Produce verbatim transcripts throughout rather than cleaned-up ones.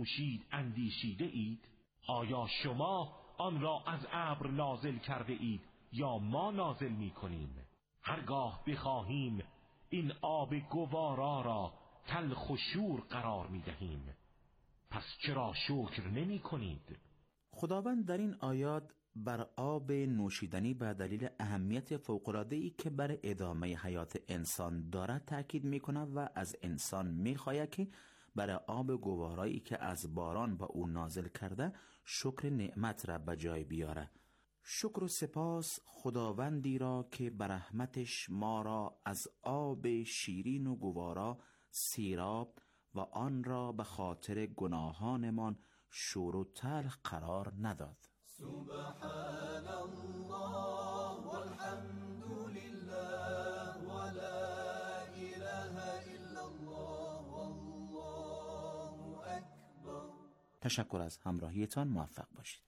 نوشید اندیشیده اید؟ آیا شما آن را از ابر نازل کرده اید یا ما نازل می کنیم؟ هرگاه بخواهیم این آب گوارا را تلخ و شور قرار می دهیم، پس چرا شکر نمی کنید؟ خداوند در این آیات بر آب نوشیدنی به دلیل اهمیت فوق‌العاده‌ای که بر ادامه حیات انسان دارد تأکید می‌کند و از انسان می‌خواهد که برای آب گوارایی که از باران با او نازل کرده شکر نعمت را به جای بیاره. شکر و سپاس خداوندی را که به رحمتش ما را از آب شیرین و گوارا سیراب و آن را به خاطر گناهانمان شور و تلخ قرار نداد. سبحان الله والحمد لله ولا اله الا الله والله اکبر. تشکر از همراهیتان، موفق باشید.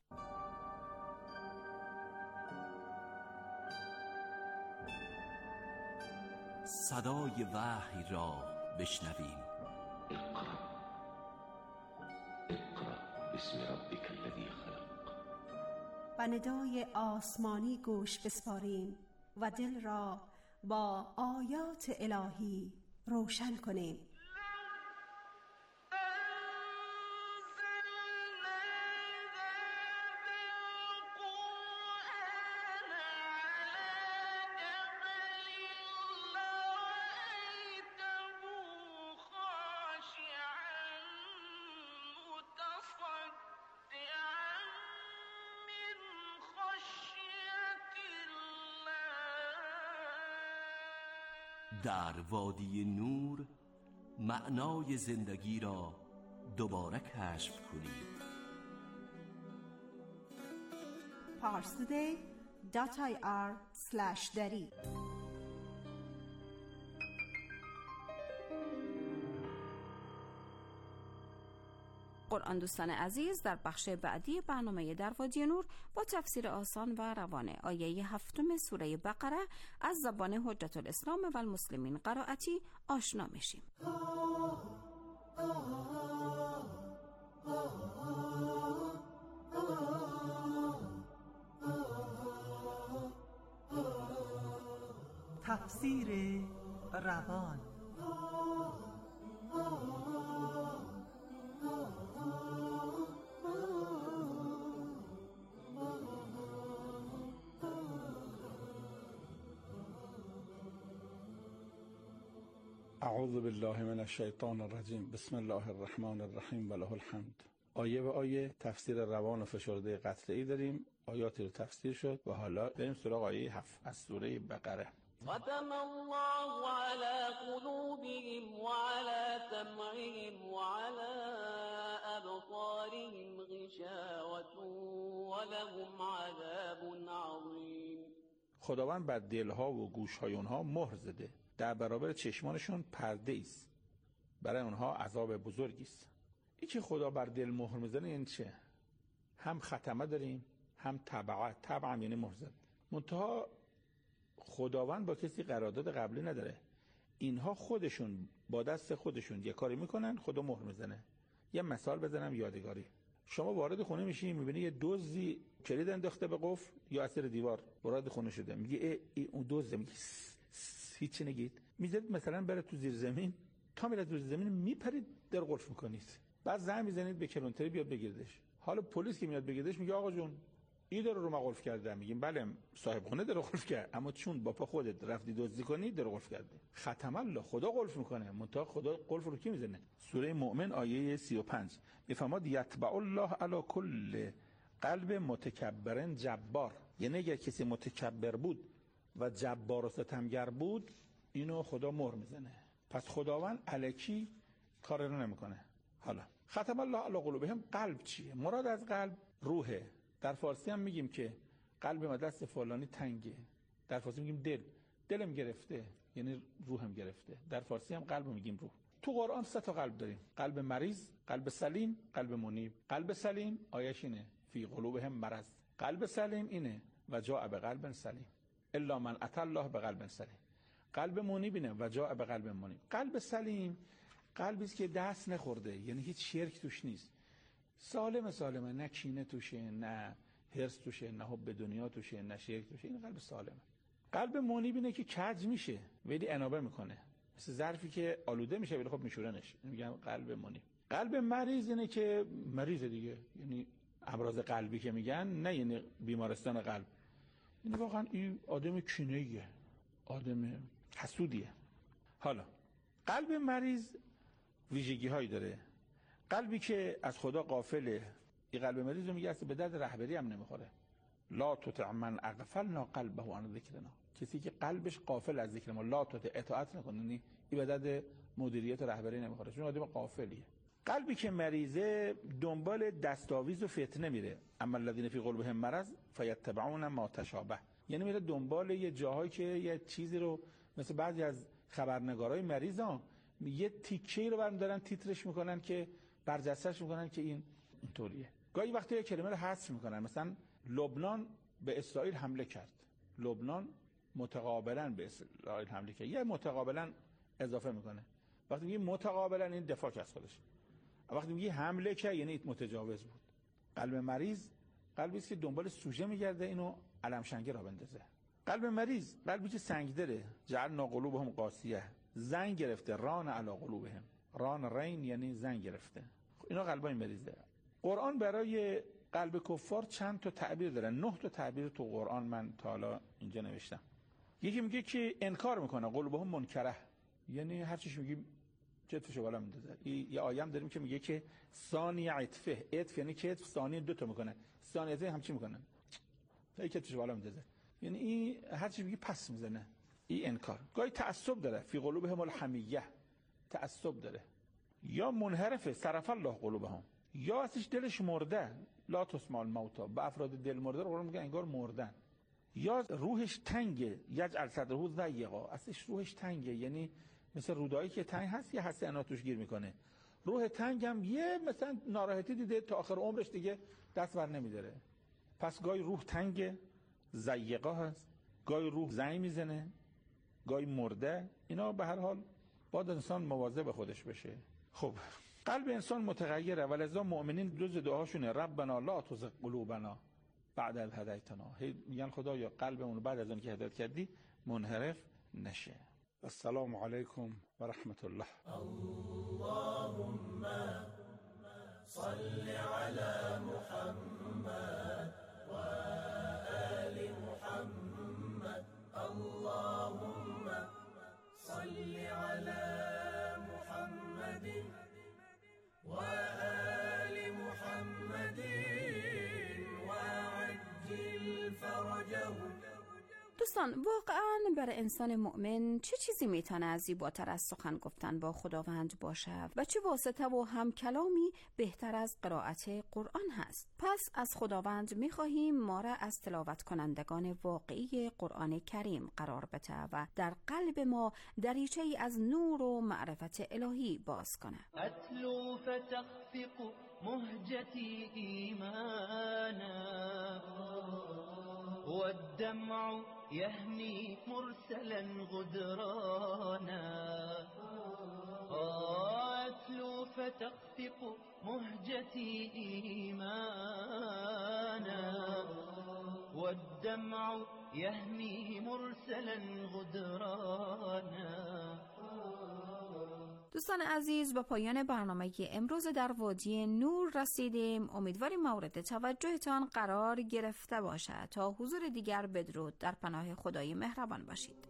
صدای وحی را بشنویم. اقرأ اقرأ باسم ربک الذی خلق. و ندای آسمانی گوش بسپاریم و دل را با آیات الهی روشن کنیم. در وادی نور معنای زندگی را دوباره کشف کنید. parstoday dot i r slash dari. قرآن دوستان عزیز، در بخش بعدی برنامه در وادی نور با تفسیر آسان و روان آیه هفتم سوره بقره از زبان حجت الاسلام و المسلمین قرائتی آشنا میشیم. تفسیر روان. اعوذ بالله من الشیطان الرجیم. بسم الله الرحمن الرحیم و له الحمد. آیه به آیه تفسیر روان و فشرده قطعی داریم. آیاتی رو تفسیر شد و حالا بریم سراغ آیه هفت از سوره بقره. ختم الله على قلوبهم وعلى سمعهم وعلى أبصارهم غشاوة ولهم عذاب عظیم. خداوند بر دلها و گوشهای اونها مهر زده، در برابر چشمانشون پرده است، برای اونها عذاب بزرگی است. این که خدا بر دل مهر میزنه این چه؟ هم ختمه داریم هم تبعه. تبعه یعنی مهر زد. منتها خداوند با کسی قرارداد قبلی نداره. اینها خودشون با دست خودشون یه کاری میکنن، خدا مهر میزنه. یه مثال بزنم یادگاری. شما وارد خونه میشی، میبینی یه دزدی کلید انداخته به قفل یا اثر دیوار، وارد خونه شده، میگی ای, ای اون دزده، میگی هیچی نگید، میذارید مثلا بره تو زیر زمین، تا میره تو زیر زمین میپرید در قفل میکنید، بعد زنگ میزنید به کلانتری بیاد بگیردش. حالا پلیس که میاد بگیردش میگه آقا جون این در رو ما قفل کرده. میگیم بله صاحب خونه در قفل کرد، اما چون با پا خودت رفتی دزدی کنی در قفل کرده. ختم الله، خدا قفل میکنه، منتها خدا قفل رو کی میزنه؟ سوره مؤمن آیه سی و پنج میفرماد یتبع الله علی کل قلب متکبر جبار. یعنی اگر کسی متکبر بود و جبار و ستمگر بود، اینو خدا مهر میزنه. پس خداوند الکی کار رو نمیکنه. حالا ختم الله علی قلوبهم، قلب چیه؟ مراد از قلب روحه. در فارسی هم میگیم که قلب ما دست فلانی تنگه، در فارسی میگیم دل، دلم گرفته یعنی روحم گرفته. در فارسی هم قلب میگیم روح. تو قرآن سه تا قلب داریم: قلب مریض، قلب سلیم، قلب منیب. قلب سلیم آیش اینه فی قلوبهم مرض. قلب سلیم اینه و جاء بقلب سلیم الا من اتى الله بقلب سلیم. قلب منیب اینه و جاء بقلب منیب. قلب سلیم قلبی است که دست نخورده، یعنی هیچ شرک توش نیست، سالم سالمه، نه کینه توشه، نه حرص توشه، نه حب دنیا توشه، نه شرک توشه. این قلب سالمه. قلب منیب اینه که کج میشه ولی انابه میکنه، مثل ظرفی که آلوده میشه ولی خب میشورنش، میگم قلب منیب. قلب مریض اینه که مریض دیگه، یعنی امراض قلبی که میگن، نه یعنی بیمارستان قلب، یعنی واقعا این آدم کینه‌ایه، آدم حسودیه. حالا قلب مریض ویژگی هایی داره. قلبی که از خدا غافله، این قلب مریض رو میگه اصلا به درد رهبری هم نمیخوره. لا تطع من اغفلنا قلبه عن ذکرنا، کسی که قلبش غافل از ذکر ما، لا تطع، اطاعت نکنه، یعنی این به درد مدیریت و رهبری نمیخوره، چون آدم غافلیه. قلبی که مریضه دنبال دستاویز و فتنه میره. اما الذين فی قلوبهم مرض فیتبعون ما تشابه، یعنی میره دنبال یه جاهایی که یه چیزی رو، مثل بعضی از خبرنگارای مریضا یه تیکه‌ای رو برمی‌دارن تیترش میکنن که برجسته‌اش میکنن که این اینطوریه. گاهی وقتی یه کلمه رو حذف میکنن، مثلا لبنان به اسرائیل حمله کرد، لبنان متقابلا به اسرائیل حمله کرد، یه متقابلا اضافه میکنه. وقتی میگه متقابلا این دفاع از خودش، وقتی میگه حمله کرد یعنی متجاوز بود. قلب مریض قلبی است که دنبال سوژه میگرده اینو علم شنگه را بندازه. قلب مریض قلبی که سنگدره، جعلنا قلوبهم قاسیه، زنگ گرفته، ران علی قلوبهم، ران رین یعنی زنگ گرفته. اینا قلبای مریضه. قرآن برای قلب کفار چند تا تعبیر داره، نه تا تعبیر تو قرآن من تا حالا اینجا نوشتم. یکی میگه که انکار میکنه، قلوبهم منکره، یعنی هر چیش میگیم کتفشو بالا میندازه. یه آیه داریم که میگه که ثانی عطفه، عطف یعنی کتف، ثانی دو تا میکنه، ثانیه هم چی میکنه، تا کتفشو بالا میندازه، یعنی این هر چی میگه پس میزنه. این انکار. گاهی تعصب داره، فی قلوبهم الحمیه، تعصب داره. یا منحرفه، صرف الله قلوبهم، یا اصلش دلش مرده، لا تسمع الموتى، به افراد دل مرده رو قرآن میگه انگار مردن. یا روحش تنگه، یجعل صدره ضیقا، اصلش روحش تنگه، یعنی مثل رودایی که تنگ هست یه هسته انا توش گیر میکنه. روح تنگ هم یه مثلا ناراحتی دیده تا آخر عمرش دیگه دست بر نمیداره. پس گاهی روح تنگه، ضیقا هست، گاهی روح زنگ میزنه، گاهی مرده. اینا به هر حال باید انسان مواظب خودش بشه. خب قلب انسان متغیره، ولذا مؤمنین جز دعاشونه ربنا لا تزغ قلوبنا بعد از هدیتنا، میگن خدایا قلبمون بعد از اون که هدایت کردی منحرف نشه. السلام علیکم و رحمت الله. اللهم صل علی محمد و آل محمد. اللهم صل علی محمد و آل محمد و عجل فرجهم. دوستان، واقعا برای انسان مؤمن چه چیزی میتونه از زیباتر از سخن گفتن با خداوند باشه و چه واسطه و هم کلامی بهتر از قرائت قرآن هست؟ پس از خداوند میخواهیم ما را از تلاوت کنندگان واقعی قرآن کریم قرار بده و در قلب ما دریچه ای از نور و معرفت الهی باز کنه. اتلو فتخفق مهجتی ایمانا والدمع يهمي مرسلا غدرانا. أتلو فتخفق مهجتي إيمانا والدمع يهمي مرسلا غدرانا. دوستان عزیز، با پایان برنامه امروز در وادی نور رسیدیم. امیدواریم مورد توجهتان قرار گرفته باشد. تا حضور دیگر بدرود، در پناه خدای مهربان باشید.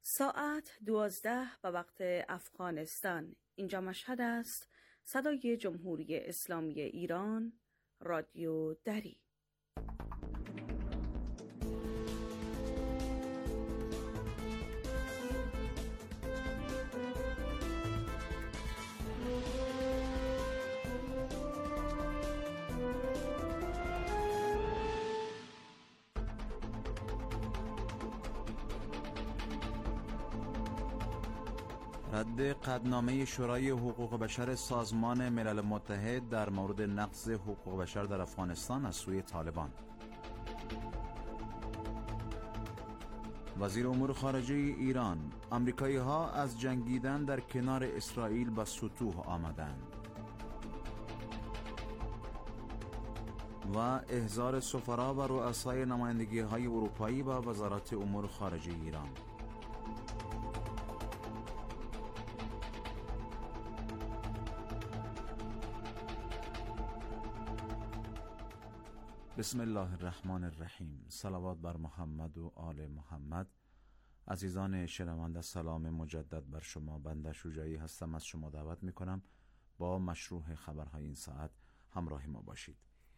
ساعت دوازده به وقت افغانستان. اینجا مشهد است. صدای جمهوری اسلامی ایران، رادیو دری. رد قطعنامه شورای حقوق بشر سازمان ملل متحد در مورد نقض حقوق بشر در افغانستان از سوی طالبان. وزیر امور خارجه ایران: آمریکایی ها از جنگیدن در کنار اسرائیل به سطوح آمدند. و احضار سفرا و رؤسای نمایندگی های اروپایی به وزارت امور خارجه ایران. بسم الله الرحمن الرحیم. صلوات بر محمد و آل محمد. عزیزان شنونده، سلام مجدد بر شما. بنده شجاعی هستم. از شما دعوت می کنم با مشروع خبرهای این ساعت همراه ما باشید.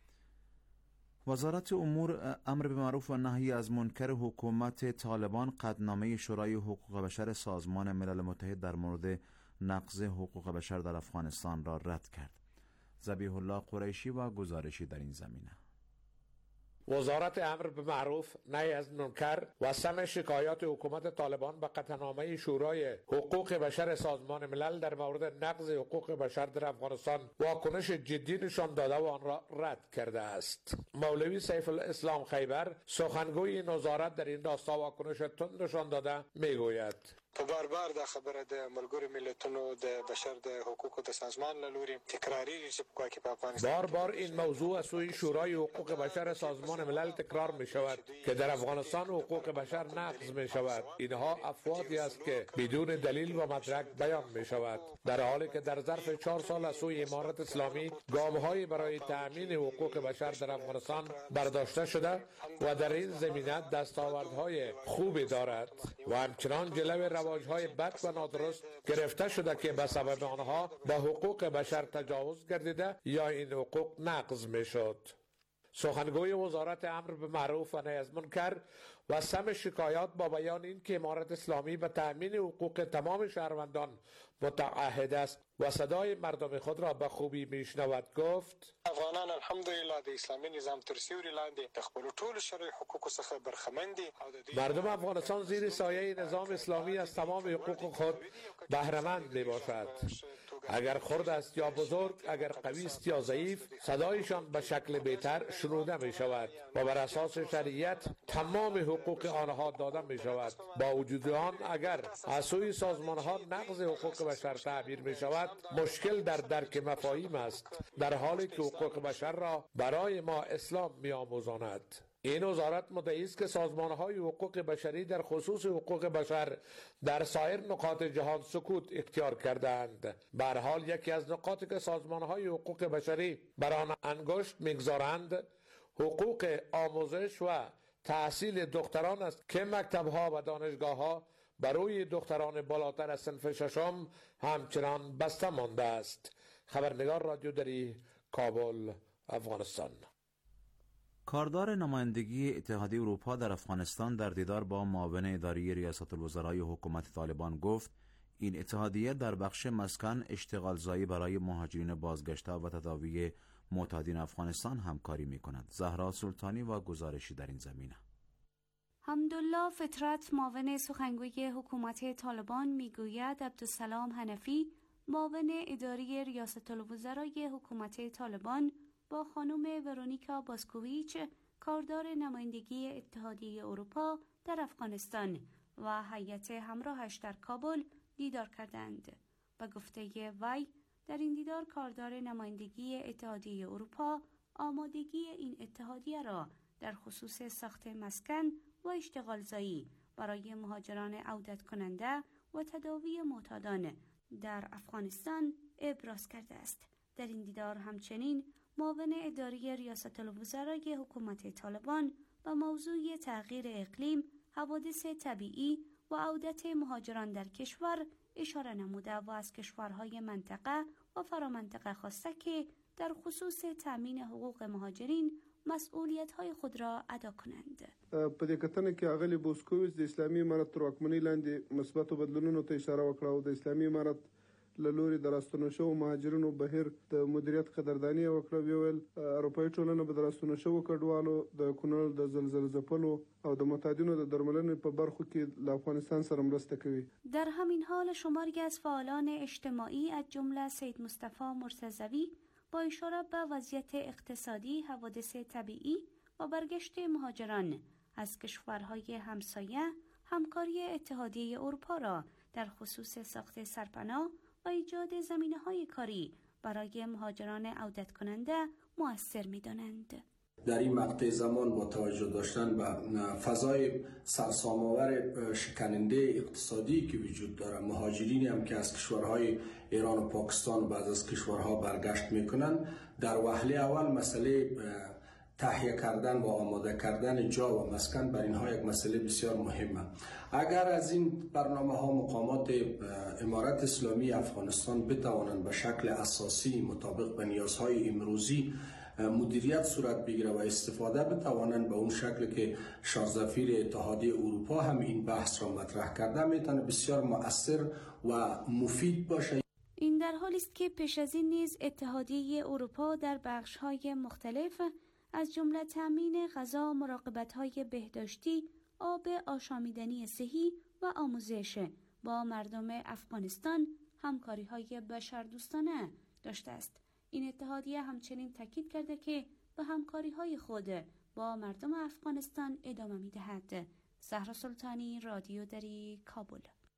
وزارت امور امر به معروف و نهی از منکر حکومت طالبان قطعنامه شورای حقوق بشر سازمان ملل متحد در مورد نقض حقوق بشر در افغانستان را رد کرد. ذبیح الله قریشی و گزارشی در این زمینه. وزارت امر به معروف نهی از منکر و سمع شکایات حکومت طالبان به قطعنامه شورای حقوق بشر سازمان ملل در مورد نقض حقوق بشر در افغانستان واکنش جدی نشان داده و آن را رد کرده است. مولوی سیف الاسلام خیبر، سخنگوی این وزارت، در این راستا واکنش تند نشان داده میگوید: په بار بار دا خبره د ملګرو ملتونو د بشر د حقوقو د سازمان له لوري تکراریږي چې په کې په افغانستان بار بار این موضوع از سوی شورای حقوق بشر سازمان ملل تکرار می شود که در افغانستان حقوق بشر نقض می شود. اینها افواهی است که بدون دلیل و مدرک بیان می شود، در حالی که در ظرف چهار سال از سوی امارت اسلامی گام‌هایی برای تأمین حقوق بشر در افغانستان برداشته شده و در این زمینه دستاوردهای خوبی دارد و همچنان جلوی رواج‌های بد و نادرست گرفته شده که به سبب آنها به حقوق بشر تجاوز گردیده یا این حقوق نقض میشد. سخنگوی وزارت امر به معروف و نهی از منکر و سمع شکایات با بیان این که امارت اسلامی به تأمین حقوق تمام شهروندان متعهد است و صدای مردم خود را به خوبی میشنود گفت: افغانان الحمدلله د اسلامي نظام تر سیوري لاندې د خپل ټولو شرعي حقوقو څخه برخمن دي. مردم افغانستان زیر سایه نظام اسلامی از تمام حقوق خود بهره‌مند میباشد. اگر خرد است یا بزرگ، اگر قوی است یا ضعیف، صدایشان به شکل بهتر شنوده می شود و بر اساس شریعت تمام حقوق آنها داده می شود. با وجود آن اگر از سوی سازمان ها نقض حقوق بشر تعبیر می شود، مشکل در درک مفاهیم است، در حالی که حقوق بشر را برای ما اسلام می آموزاند. این وزارت مدعی است که سازمان‌های حقوق بشری در خصوص حقوق بشر در سایر نقاط جهان سکوت اختیار کردند. به هر حال یکی از نقاطی که سازمان‌های حقوق بشری بر آن انگشت می‌گذارند حقوق آموزش و تحصیل دختران است که مکتب‌ها و دانشگاه‌ها برای دختران بالاتر از صنف ششم همچنان بسته مانده است. خبرنگار رادیو دری، کابل، افغانستان. کاردار نمایندگی اتحادیه اروپا در افغانستان در دیدار با معاون اداری ریاست الوزرای حکومت طالبان گفت این اتحادیه در بخش مسکن، اشتغالزایی برای مهاجرین بازگشته و تداوی معتادین افغانستان همکاری می کند. زهرا سلطانی و گزارشی در این زمینه. حمدالله فطرت، معاون سخنگوی حکومت طالبان، میگوید عبدالسلام حنفی، معاون اداری ریاست الوزرای حکومت طالبان، با خانم ورونیکا باسکوویچ، کاردار نمایندگی اتحادیه اروپا در افغانستان و هیئت همراهش در کابل دیدار کردند. به گفته وی، در این دیدار کاردار نمایندگی اتحادیه اروپا آمادگی این اتحادیه را در خصوص ساخت مسکن و اشتغالزایی برای مهاجران عودت کننده و تداوی معتادان در افغانستان ابراز کرده است. در این دیدار همچنین معاون اداری ریاست الوزرای حکومت طالبان به موضوع تغییر اقلیم، حوادث طبیعی و عودت مهاجران در کشور اشاره نموده و از کشورهای منطقه و فرامنطقه خواسته که در خصوص تأمین حقوق مهاجرین مسئولیت‌های خود را ادا کنند. په دې کتنه کې اغلی بوسکویچ د اسلامي امارت تر واکمنۍ لاندې مثبتو بدلونونو ته اشاره وکړه او د اسلامي امارت له لوري د راستنو شوو مهاجرینو بهیر د مدیریت قدرداني وکړه. ویل اروپایي ټولنه به د راستنو شوو کډوالو د کونړ د زلزلې ځپلو او د معتادینو د درملنې په برخو کې له افغانستان سره مرسته کوي. در همین حال شماری از فعالان اجتماعی از جمله سید مصطفی مرتضوی با اشاره به وضعیت اقتصادی، حوادث طبیعی و برگشت مهاجران از کشورهای همسایه همکاری اتحادیه اروپا را در خصوص ساخت سرپناه و ایجاد زمینه‌های کاری برای مهاجران عودت کننده مؤثر می‌دانند. در این مقطع زمان با توجه داشتن به فضای سرسام‌آور شکننده اقتصادی که وجود دارد، مهاجرینی هم که از کشورهای ایران و پاکستان بعد از کشورها برگشت میکنند، در وهله اول مسئله تهیه کردن و آماده کردن جا و مسکن بر اینها یک مسئله بسیار مهمه. اگر از این برنامه ها مقامات امارت اسلامی افغانستان بتوانند به شکل اساسی مطابق به نیازهای امروزی مدیریت صورت بگیره و استفاده بتوانند به اون شکل که شارزفیر اتحادیه اروپا هم این بحث را مطرح کرده، میتونه بسیار مؤثر و مفید باشه. این در حالی است که پیش از این نیز اتحادیه اروپا در بخش‌های مختلف از جمله تامین غذا، مراقبت‌های بهداشتی، آب آشامیدنی صحی و آموزش با مردم افغانستان همکاری‌های بشردوستانه داشته است. این اتحادیه همچنین تاکید کرده که به همکاری‌های خود با مردم افغانستان ادامه می‌دهد. زهرا سلطانی، رادیو دری، کابل.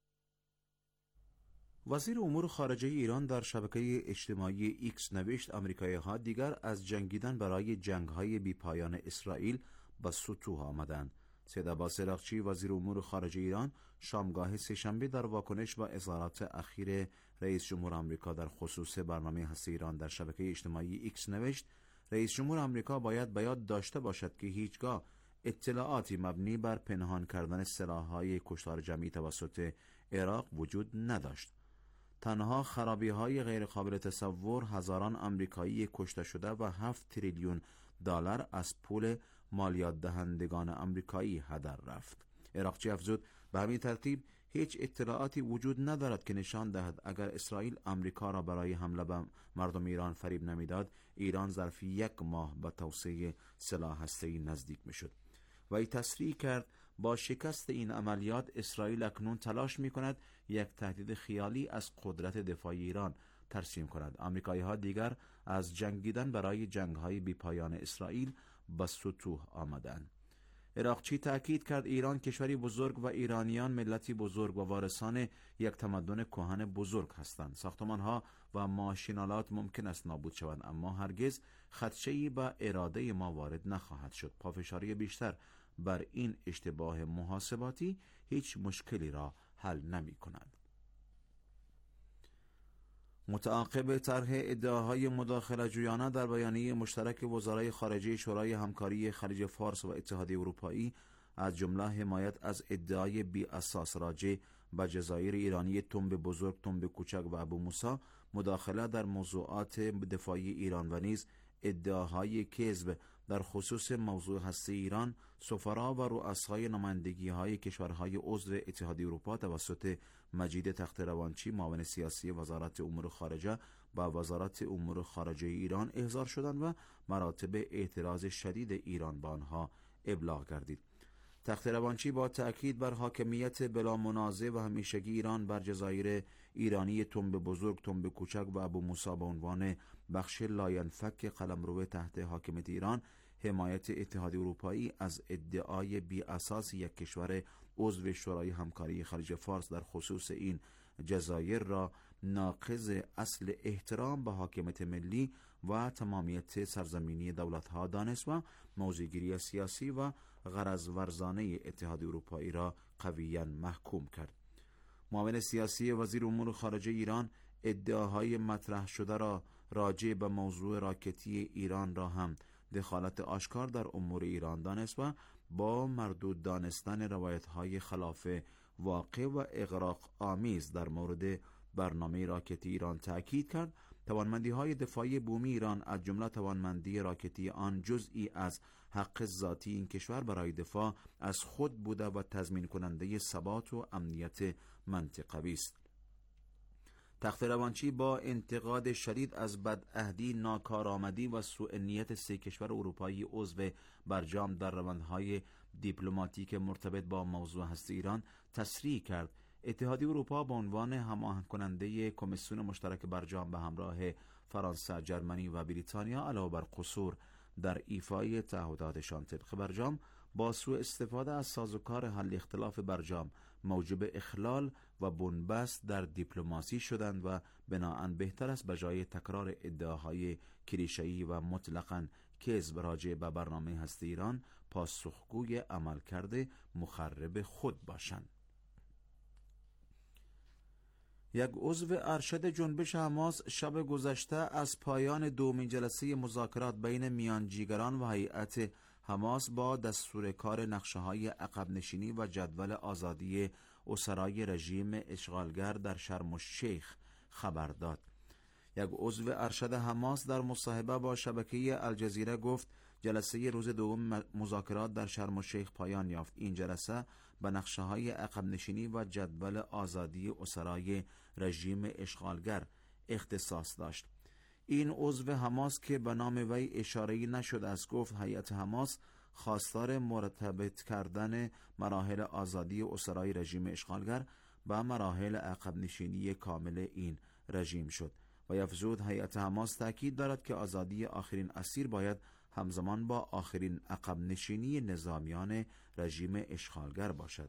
وزیر امور خارجه ایران در شبکه اجتماعی ایکس نوشت آمریکایی‌ها دیگر از جنگیدن برای جنگ‌های بی‌پایان اسرائیل به سطوح آمدند. سید عباس عراقچی وزیر امور خارجه ایران شامگاه سه‌شنبه در واکنش به اظهارات اخیر رئیس جمهور آمریکا در خصوص برنامه هسته ایران در شبکه اجتماعی ایکس نوشت رئیس جمهور آمریکا باید به یاد داشته باشد که هیچگاه اطلاعاتی مبنی بر پنهان کردن سلاح‌های کشتار جمعی توسط عراق وجود نداشت. تنها خرابی‌های غیرقابل تصور هزاران آمریکایی کشته شده و هفت تریلیون دلار از پول مالیات دهندگان آمریکایی هدر رفت. عراقچی افزود به همین ترتیب هیچ اطلاعاتی وجود ندارد که نشان دهد اگر اسرائیل آمریکا را برای حمله به مردم ایران فریب نمیداد، ایران ظرف یک ماه به توسعه سلاح هسته‌ای نزدیک میشد. و ای تصریح کرد با شکست این عملیات اسرائیل اکنون تلاش می کند یک تهدید خیالی از قدرت دفاعی ایران ترسیم کند. آمریکایی‌ها دیگر از جنگیدن برای جنگ‌های بی‌پایان اسرائیل به سطوح آمدند. عراقچی تأکید کرد ایران کشوری بزرگ و ایرانیان ملتی بزرگ و وارثان یک تمدن کهن بزرگ هستند. ساختمان‌ها و ماشینالات ممکن است نابود شوند، اما هرگز خدشه‌ای به اراده ما وارد نخواهد شد. پافشاری بیشتر بر این اشتباه محاسباتی هیچ مشکلی را حل نمی کند. متعاقب طرح ادعاهای مداخله جویانه در بیانیه مشترک وزرای خارجه شورای همکاری خلیج فارس و اتحادیه اروپایی از جمله حمایت از ادعای بی اساس راجع به جزایر ایرانی تنب بزرگ، تنب کوچک و ابو موسی، مداخله در موضوعات دفاعی ایران و نیز ادعاهای کذب در خصوص موضوع هسته ایران، سفرا و رؤسای نمایندگی‌های کشورهای عضو اتحادیه اروپا توسط مجید تخت‌روانچی معاون سیاسی وزارت امور خارجه با وزارت امور خارجه ایران احضار شدند و مراتب اعتراض شدید ایران به آنها ابلاغ گردید. تخت‌روانچی با تأکید بر حاکمیت بلا منازع و همیشگی ایران بر جزایر ایرانی تنب بزرگ، تنب کوچک و ابو موسی به عنوان بخش لاینفک قلمرو تحت حاکمیت ایران، حمایت اتحادیه اروپایی از ادعای بی اساس یک کشور عضو شورای همکاری خلیج فارس در خصوص این جزایر را ناقض اصل احترام به حاکمیت ملی و تمامیت سرزمینی دولت‌ها دانست و موضع‌گیری سیاسی و غرض ورزانه اتحادیه اروپایی را قویاً محکوم کرد. معاون سیاسی وزیر امور خارجه ایران ادعاهای مطرح شده را راجع به موضوع راکتی ایران را هم دخالت آشکار در امور ایران دانست و با مردود دانستن روایت‌های خلاف واقع و اغراق آمیز در مورد برنامه راکتی ایران تأکید کرد. توانمندی‌های دفاعی بومی ایران از جمله توانمندی راکتی آن جزئی از حق ذاتی این کشور برای دفاع از خود بوده و تضمین کننده ثبات و امنیت منطقوی است. تخت روانچی با انتقاد شدید از بدعهدی، ناکارآمدی و سوء نیت سه کشور اروپایی عضو برجام در روندهای دیپلماتیک مرتبط با موضوع هسته ایران تصریح کرد اتحادیه اروپا به عنوان هماهنگ کننده کمیسیون مشترک برجام به همراه فرانسه، جرمنی و بریتانیا علاوه بر قصور در ایفای تعهداتشان طبق برجام با سوء استفاده از سازوکار حل اختلاف برجام موجب اخلال و بنبست در دیپلماسی شدند و بناهن بهتر است به جای تکرار ادعاهای کلیشه‌ای و مطلقاً کذب راجع به برنامه هسته ایران پاسخگوی عملکرد مخرب خود باشند. یک عضو ارشد جنبش حماس شب گذشته از پایان دومین جلسه مذاکرات بین میانجیگران و هیئت حماس با دستور کار نقشه‌های عقب نشینی و جدول آزادی اسرای رژیم اشغالگر در شرم الشیخ خبر داد. یک عضو ارشد حماس در مصاحبه با شبکه الجزیره گفت جلسه روز دوم مذاکرات در شرم الشیخ پایان یافت. این جلسه به نقشه‌های عقب نشینی و جدول آزادی اسرای رژیم اشغالگر اختصاص داشت. این عضو حماس که به نام وی اشاره‌ای نشد از گفت هیئت حماس خواستار مرتبط کردن مراحل آزادی اسرای رژیم اشغالگر به مراحل عقب نشینی کامل این رژیم شد و افزود هیئت حماس تاکید دارد که آزادی آخرین اسیر باید همزمان با آخرین عقب نشینی نظامیان رژیم اشغالگر باشد.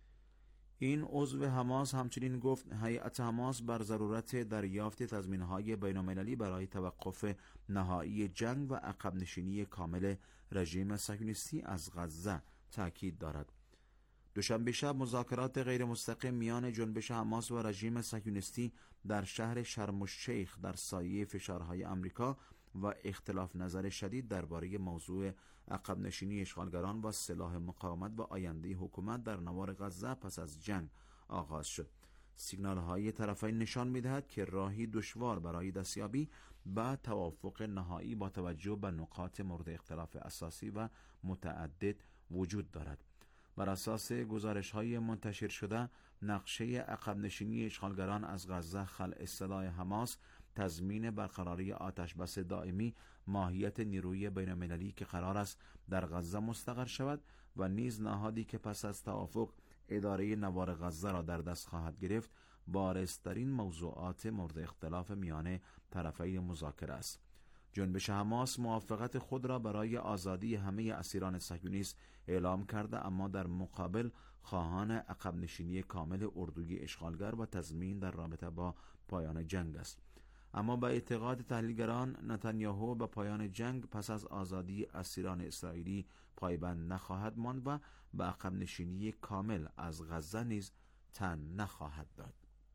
این عضو حماس همچنین گفت هیئت حماس بر ضرورت دریافت تضمین‌های بین‌المللی برای توقف نهایی جنگ و عقب نشینی کامل رژیم صهیونیستی از غزه تاکید دارد. دوشنبه شب مذاکرات غیر مستقیم میان جنبش حماس و رژیم صهیونیستی در شهر شرم الشیخ در سایه فشارهای آمریکا و اختلاف نظر شدید درباره موضوع عقب نشینی اشغالگران و سلاح مقاومت و آینده حکومت در نوار غزه پس از جنگ آغاز شد. سیگنال های طرفین نشان می‌دهد که راهی دشوار برای دستیابی به توافق نهایی با توجه به نقاط مورد اختلاف اساسی و متعدد وجود دارد. بر اساس گزارش‌های منتشر شده، نقشه عقب نشینی اشغالگران از غزه، خلع سلاح حماس، تضمین برقراری آتش بس دائمی، ماهیت نیروی بین‌المللی که قرار است در غزه مستقر شود و نیز نهادی که پس از توافق اداره نوار غزه را در دست خواهد گرفت، بارزترین موضوعات مورد اختلاف میان طرفین مذاکره است. جنبش حماس موافقت خود را برای آزادی همه اسیران صهیونیست اعلام کرده، اما در مقابل خواهان عقب نشینی کامل اردوی اشغالگر و تضمین در رابطه با پایان جنگ است. اما به اعتقاد تحلیلگران نتانیاهو به پایان جنگ پس از آزادی اسیران اسرائیلی پایبند نخواهد ماند و به عقب نشینی کامل از غزه نیز تن نخواهد داد.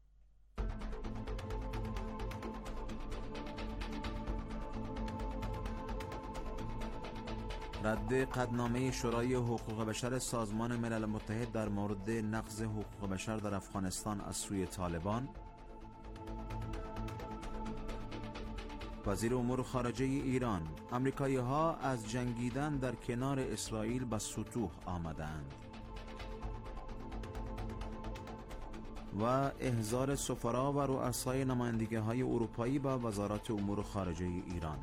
رد قطعنامه شورای حقوق بشر سازمان ملل متحد در مورد نقض حقوق بشر در افغانستان از سوی طالبان. وزیر امور خارجه ایران: آمریکایی‌ها از جنگیدن در کنار اسرائیل به سطوح آمدند. و احضار سفرا و رؤسای نمایندگی‌های اروپایی به وزارت امور خارجه ایران.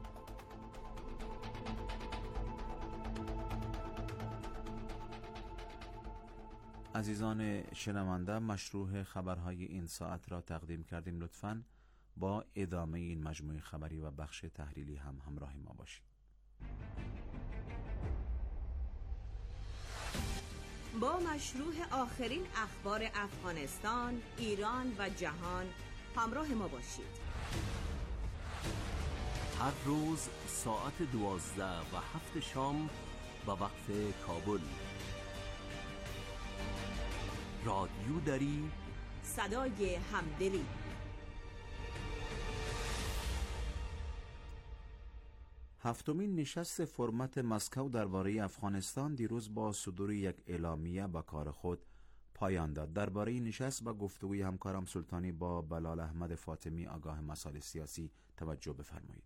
عزیزان شنونده، مشروع خبرهای این ساعت را تقدیم کردیم. لطفاً با ادامه این مجموعه خبری و بخش تحلیلی هم همراه ما باشید. با مشروع آخرین اخبار افغانستان، ایران و جهان همراه ما باشید. هر روز ساعت دوازده و هفت شام به وقت کابل. رادیو دری، صدای همدلی. هفتمین نشست فرمت مسکو درباره افغانستان دیروز با صدور یک اعلامیه به کار خود پایان داد. درباره این نشست و گفتگوی همکارم سلطانی با بلال احمد فاطمی آگاه مسائل سیاسی توجه بفرمایید.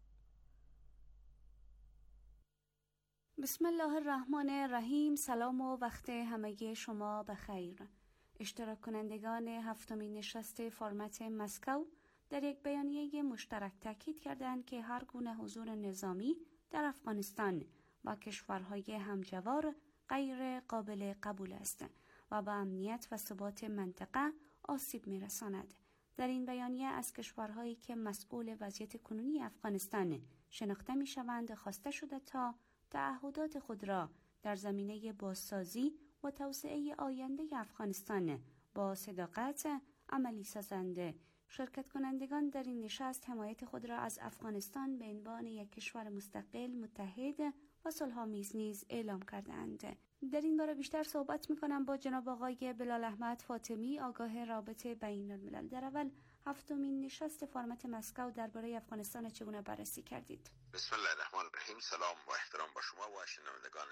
بسم الله الرحمن الرحیم. سلام و وقت همگی شما بخیر. اشتراک کنندگان هفتمین نشست فرمت مسکو در یک بیانیه مشترک تاکید کردند که هر گونه حضور نظامی در افغانستان و کشورهای همجوار غیر قابل قبول است و به امنیت و ثبات منطقه آسیب می‌رساند. در این بیانیه از کشورهایی که مسئول وضعیت کنونی افغانستان شناخته می‌شوند خواسته شده تا تعهدات خود را در زمینه بازسازی و توسعه آینده افغانستان با صداقت عملی سازند. شرکت کنندگان در این نشست حمایت خود را از افغانستان به عنوان یک کشور مستقل، متحد و صلح‌آمیز نیز اعلام کردند. در این باره بیشتر صحبت می‌کنم با جناب آقای بلال احمد فاطمی، آگاه رابطه بین الملل. در اول هفتمین نشست فرمت مسکو درباره افغانستان چگونه بررسی کردید؟ بسم الله الرحمن الرحیم. سلام و احترام با شما و شنوندگان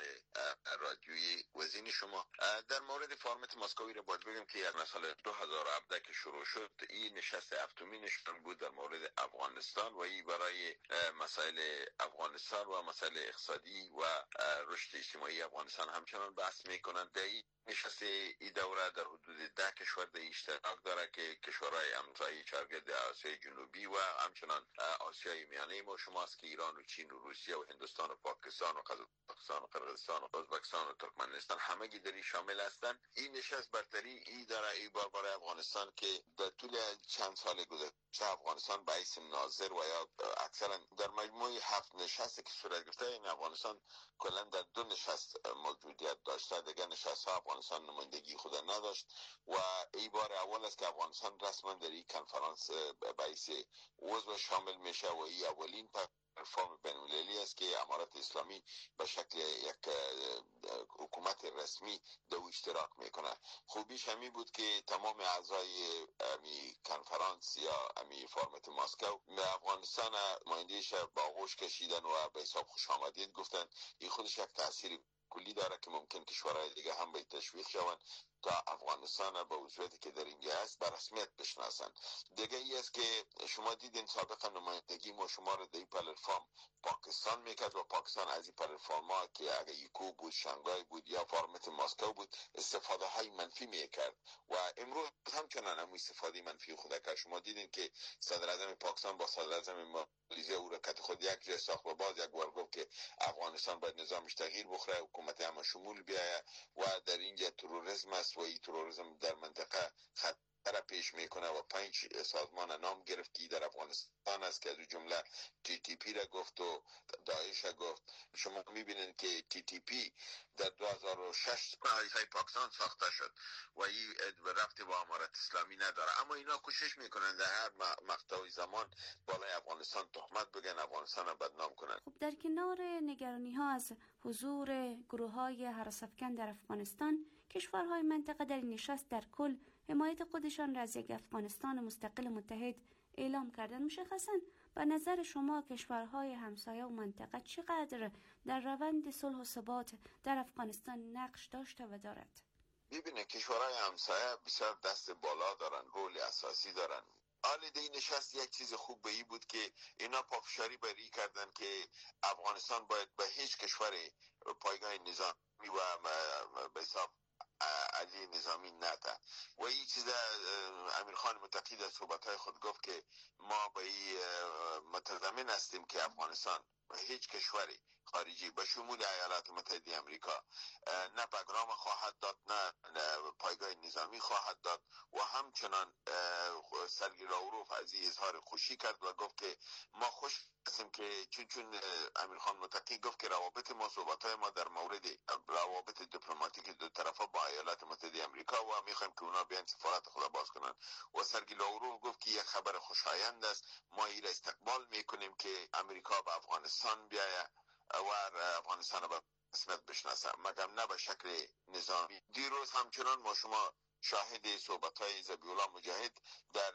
رادیویی وزین شما. در مورد فرمت مسکوی را باید بگم که از سال دو هزار و هفده که شروع شد، این نشست هفتمینشان بود در مورد افغانستان و این برای مسائل افغانستان و مسائل اقتصادی و رشد اجتماعی افغانستان همچنان بحث میکنند. در این نشست این دوره در حدود ده کشور در اشتراک داره که کشورهای همسایه چارگرد آسیای جنوبی و همچنان آسیای میانه ما شماست که ایران و چین و روسیه و هندوستان و پاکستان و قزاقستان و قرقیزستان و ازبکستان و ترکمنستان همگی در این شامل هستند. این نشست برتری ای داره ای بار برای افغانستان که در طول چند سال گذشته افغانستان به حیث ناظر و یا اکثرا در مجموع هفت نشستی که صورت گرفته، این افغانستان کلا در دو نشست موجودیت داشته، دیگه نشست ها افغانستان نمایندگی خود نداشت و ای بار اول است که افغانستان رسما در این کنفرانس به حیث عضو شامل میشه و این اولین فرم بین‌المللی است که امارت اسلامی به شکل یک حکومت رسمی در اشتراک میکنه. خوبیش همی بود که تمام اعضای امی کنفرانس یا امی فرمت مسکو به افغانستان نمایندگیش با آغوش کشیدن و به حساب خوش آمدید گفتن. این خودش یک تاثیر کلی داره که ممکن کشورهای دیگه هم به تشویق شوند تا افغانستان با وضعیتی که در اینجا است به رسمیت بشناسند. دیگه ای است که شما دیدین سابقا نمایندگی ما شما را در این پلتفرم پاکستان میکرد و پاکستان از این پلتفرم ها که اگه یکو بود، شانگهای بود یا فرمت مسکو بود استفاده های منفی میکرد و امروز همچنان هم استفاده منفی خود کرد. شما دیدین که صدر اعظم پاکستان با صدر اعظم مالیزی او را کت خود یک جای ساخت و باز یک بار گفت که افغانستان باید نظامش تغییر بخوره، حکومت هم شمول بیاید و در اینجا تروریسم است و این تروریسم در منطقه خطر پیش میکنه و پنج سازمان نام گرفت که در افغانستان است که از جمله تی تی پی را گفت و داعش را گفت. شما میبینید که تی تی پی در دو هزار و شش های پاکستان ساخته شد و این ربطی با امارت اسلامی نداره، اما اینا کوشش میکنن در هر مقطع زمان بالای افغانستان تهمت بگن، افغانستان را بدنام کنن. خب در کنار نگرانی ها از حضور گروه های هراس افکن در افغانستان، کشورهای منطقه در این نشست در کل حمایت خودشان را از یک افغانستان مستقل متحد اعلام کردند. مشخصاً به نظر شما کشورهای همسایه و منطقه چقدر در روند صلح و ثبات در افغانستان نقش داشته و دارد؟ ببینه کشورهای همسایه بسیار دست بالا دارن، رول اساسی دارن. حال دی نشست یک چیز خوب به این بود که اینا پافشاری بری کردن که افغانستان باید به هیچ کشور پایگاه نظامی و به حساب علی نظامی نده و این چیز امیرخان متقی در صحبتهای خود گفت که ما به این متضمن هستیم که افغانستان هیچ کشوری خارجی به شمول ایالات متحده امریکا نه پروگرام خواهد داد، نه پایگاه نظامی خواهد داد و همچنان سرگی راوروف از این اظهار خوشی کرد و گفت که ما خوش هستیم که چون چون امیرخان متقی گفت که روابط ما صحبت‌های ما در مورد روابط دیپلماتیک دو طرفه با ایالات متحده امریکا و میخوایم که اونا بیان سفارت خود باز کنن و سرگی راوروف گفت که یک خبر خوشایند است، ما این را استقبال میکنیم که امریکا به افغانستان بیاید و افغانستان را به رسمیت بشناسه، مگر نه به شکل نظامی. دیروز همچنان ما شما شاهد صحبت‌های ذبیح الله مجاهد در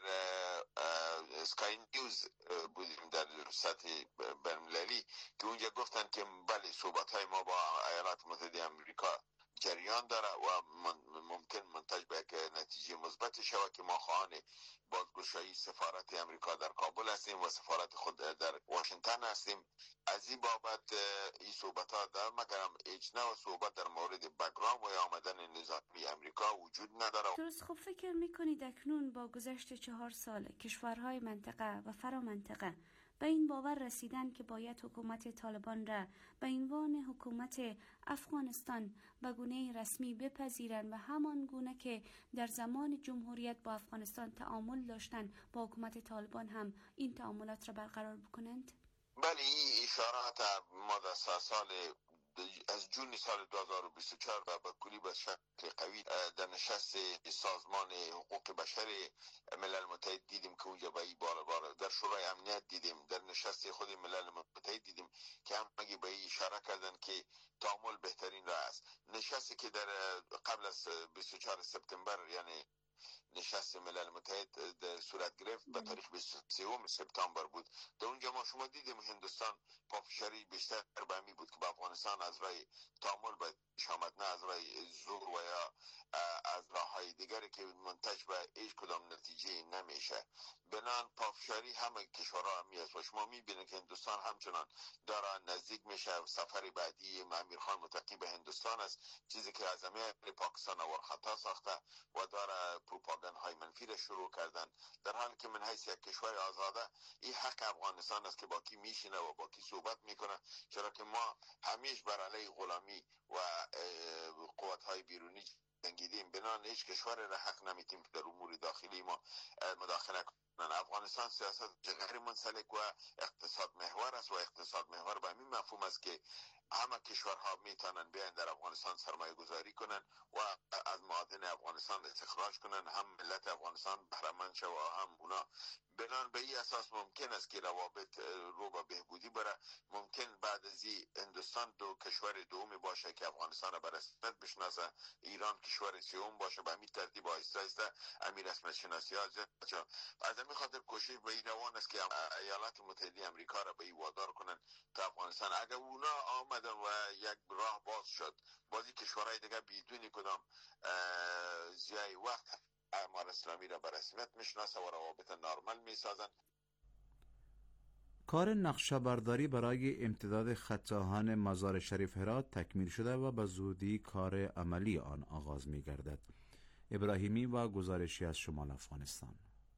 اسکای نیوز بودیم در سطح بین‌المللی که اونجا گفتن که بله صحبت‌های ما با ایالات متحده امریکا جریان داره و ممکن منتج به یک نتیجه مثبت شود که ما خواهان بازگشایی سفارت امریکا در کابل هستیم و سفارت خود در واشنگتن هستیم. از این بابت این صحبت ها در مگرم هیچ نوع صحبت در مورد بگرام و آمدن نظامی امریکا وجود نداره. درست. خب فکر میکنید اکنون با گذشت چهار سال کشورهای منطقه و فرامنطقه به این باور رسیدن که باید حکومت طالبان را به عنوان حکومت افغانستان به گونه رسمی بپذیرند و همان گونه که در زمان جمهوریت با افغانستان تعامل داشتند با حکومت طالبان هم این تعاملات را برقرار بکنند؟ بله، این اشارات ما در سال از جون سال دو هزار و بیست و چهار و به کلی به شکل قوی در نشست سازمان حقوق بشر ملل متحد دیدیم که اونجا به بار بار در شورای امنیت دیدیم، در نشست خود ملل متحد دیدیم که همگی به این اشاره کردن که تعامل بهترین راه است. نشستی که در قبل از بیست و چهار سپتامبر یعنی نشست ملل متحد در صورت گرفت به تاریخ بیست و سوم سپتامبر بود. در اونجا ما شما دیدیم هندوستان پافشاری بیشتر به می بود که با افغانستان از راه تعامل باید شامد، نه از راه زور و یا از راه های دیگری که منتج به هیچ کدام نتیجه نمیشه. بنان پافشاری همه کشورها همی است و شما میبینید که هندوستان همچنان داره نزدیک میشه. سفر بعدی امیر خان متقی به هندوستان است، چیزی که از امیر پاکستان آور خطا ساخته و داره پروپاگاند های منفی را شروع کردن، در حالی که من حیث یک کشور آزاده این حق افغانستان است که با کی میشینه و با کی صحبت میکنه، چرا که ما همیشه بر علیه غلامی و قوت های بیرونی جنگیدیم. بنان هیچ کشور را حق نمیتیم که در امور داخلی ما مداخله کنن. افغانستان سیاست غیر منسلک و اقتصاد محور است و اقتصاد محور به همین مفهوم است که همه کشورها میتونن بیان در افغانستان سرمایه گذاری کنن و از معادن افغانستان استخراج کنن، هم ملت افغانستان بهره‌مند شود و هم اونا. بنان به این اساس ممکن است که روابط رو به بهبودی بره. ممکن بعد از این هندوستان دو کشور دومی باشه که افغانستان را به رسمیت بشناسه، ایران کشور سوم باشه. به همین ترتیب آهسته آهسته امیر رسمیت شناسی ها زیاد بشه. از همین خاطر کوشش به این روان است که ایالات متحده امریکا را به این وادار کنن تا افغانستان اگر اونا آمدن و یک راه باز شد، بازی کشورهای دیگه بدون کدام زیای وقت اعمال اسلامی را به رسمیت میشناسه و روابط نرمال میسازن. کار نقشه‌برداری برای امتداد خط آهن مزار شریف هرات تکمیل شده و به زودی کار عملی آن آغاز می‌گردد. ابراهیمی و گزارشی از شمال افغانستان.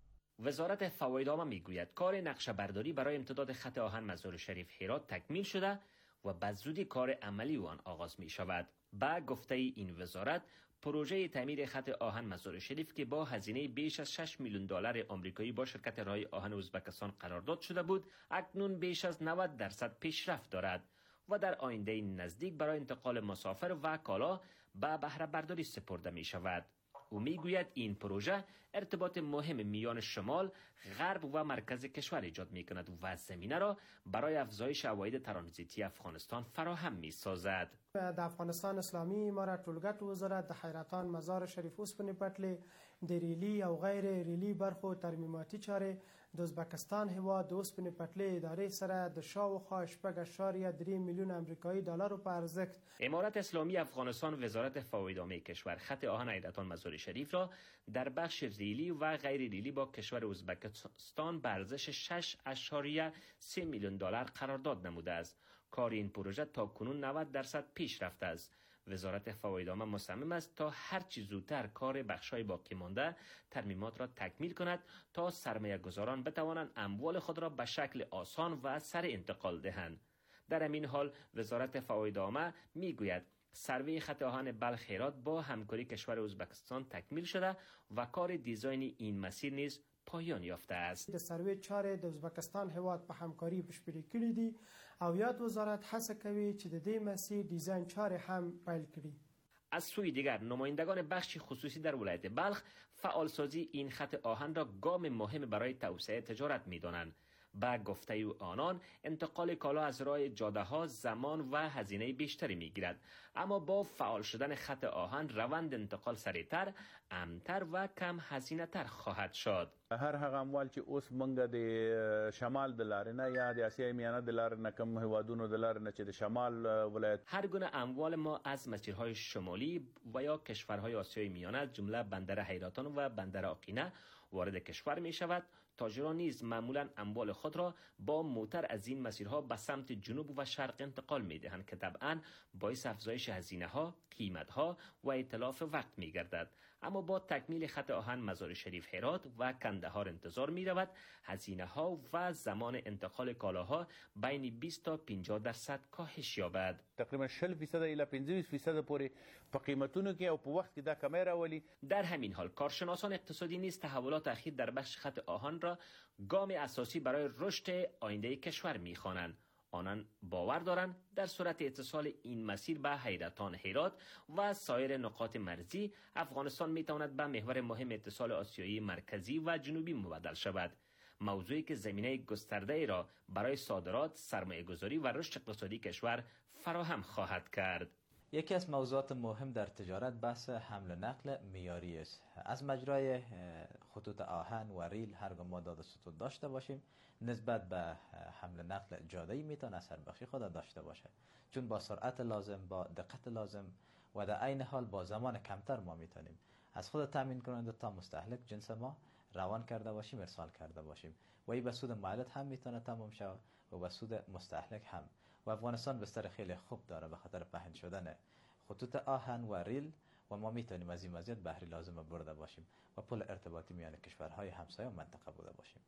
وزارت فوایدنامه میگوید کار نقشه‌برداری برای امتداد خط آهن مزار شریف هرات تکمیل شده و به زودی کار عملی آن آغاز می شود. با گفته این وزارت، پروژه تعمیر خط آهن مزار شریف که با هزینه بیش از شش میلیون دلار آمریکایی با شرکت راه آهن ازبکستان قرارداد شده بود، اکنون بیش از نود درصد پیشرفت دارد و در آینده نزدیک برای انتقال مسافر و کالا به بهره برداری سپرده می شود. او میگوید این پروژه ارتباط مهم میان شمال، غرب و مرکز کشور ایجاد میکند و زمینه را برای افزایش عواید ترانزیتی افغانستان فراهم میسازد. د افغانستان اسلامي امارت ټولګټ وزارت د حیرتان مزار شریف اوسپنې پټلۍ د ریلي او غیر ریلي برخو ترمیماتي چارې د ازبکستان هیواد د اوسپنې پټلۍ ادارې سره د شاوخوا شپږ اعشاریه درې میلیون امریکایی دلار په ارزښت. امارت اسلامی افغانستان وزارت فوایدنامه کشور خط آهن حیرتان مزار شریف را در بخش ریلی و غیر ریلی با کشور ازبکستان به ارزش شش اعشاریه سه میلیون دلار قرارداد نموده است. کار این پروژه تا کنون نود درصد پیش رفته است. وزارت فوایدنامه مصمم است تا هر چه زودتر کار بخشای باقی مانده ترمیمات را تکمیل کند تا سرمایه گذاران بتوانند اموال خود را به شکل آسان و سریع انتقال دهند. در همین حال وزارت فوایدنامه میگوید سروی خط آهن بلخ هرات با همکاری کشور ازبکستان تکمیل شده و کار دیزاین این مسیر نیز پایان یافته است. د سروی چارې د ازبکستان هیواد په همکاري بشپړې کړې دي او یاد وزارت هڅه کوي چې د دې مسیر دیزاین چارې هم پیل کړي. از سوی دیگر نمایندگان بخش خصوصی در ولایت بلخ فعالسازی این خط آهن را گام مهم برای توسعه تجارت می‌دانند. با گفته آنان انتقال کالا از راه جاده ها زمان و هزینه بیشتری می گیرد، اما با فعال شدن خط آهن روند انتقال سریعتر، امن‌تر و کم هزینه تر خواهد شد. هر هغه اموال چې اوس منګه د شمال د لارې نه یا د اسیا میانه د لارې نه کم هوادونو د لارې نه چې د شمال ولایت هر گونه اموال ما از مسیرهای شمالی و یا کشورهای آسیای میانه از جمله بندر حیرتان و بندر آقینه وارد کشور می شود. تاجران نیز معمولا اموال خود را با موتر از این مسیرها به سمت جنوب و شرق انتقال می دهند که طبعا باعث افزایش هزینه ها، قیمت ها و اتلاف وقت می گردد. اما با تکمیل خط آهن مزار شریف هرات و کندهار انتظار می رود هزینه ها و زمان انتقال کالاها بین بیست تا پنجاه درصد کاهش یابد. تقریبا شصت درصد الی پنځه درصد پورې په قیمتونو کې او په وخت کې دا کمی راولي. در همین حال کارشناسان اقتصادی نیز تحولات اخیر در بخش خط آهن را گام اساسی برای رشد آینده کشور می‌خوانند. آنان باور دارند در صورت اتصال این مسیر به حیرتان هرات و سایر نقاط مرزی، افغانستان میتواند به محور مهم اتصال آسیایی مرکزی و جنوبی مبدل شود. موضوعی که زمینه گسترده ای را برای صادرات، سرمایه‌گذاری و رشد اقتصادی کشور فراهم خواهد کرد. یکی از موضوعات مهم در تجارت بحث حمل و نقل معیاری است. از مجرای خطوط آهن و ریل هرگاه ما داد و ستود داشته باشیم، نسبت به حمل و نقل جاده‌ای میتونه اثر بخشی خود داشته باشه، چون با سرعت لازم، با دقت لازم و در عین حال با زمان کمتر ما میتونیم از خود تامین کننده تا مستهلک جنس ما روان کرده باشیم، ارسال کرده باشیم و این به سود مالک هم میتونه تمام شود و به سود مستهلک هم. و افغانستان بستر خیلی خوب داره به خاطر پهن شدن خطوط آهن و ریل و ما میتونیم از این مزیت بهره لازم برده باشیم و پل ارتباطی میان کشورهای همسایه و منطقه بوده باشیم.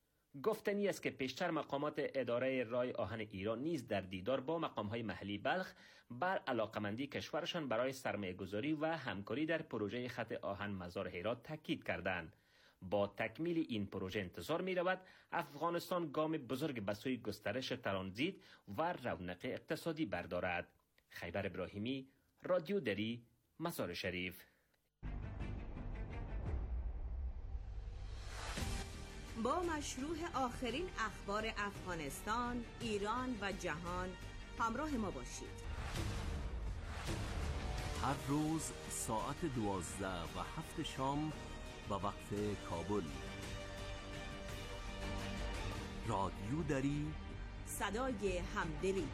گفتنی است که پیشتر مقامات اداره رای آهن ایران نیز در دیدار با مقامهای محلی بلخ بر علاقمندی کشورشان برای سرمایه‌گذاری و همکاری در پروژه خط آهن مزار هرات تاکید کردند. با تکمیل این پروژه انتظار می رود افغانستان گام بزرگ به سوی گسترش ترانزیت و رونق اقتصادی بردارد. خیبر ابراهیمی، رادیو دری، مزار شریف. با مشروع آخرین اخبار افغانستان، ایران و جهان همراه ما باشید. هر روز ساعت دوازده و هفت شام با وقت کابل. رادیو دری، صدای همدلی.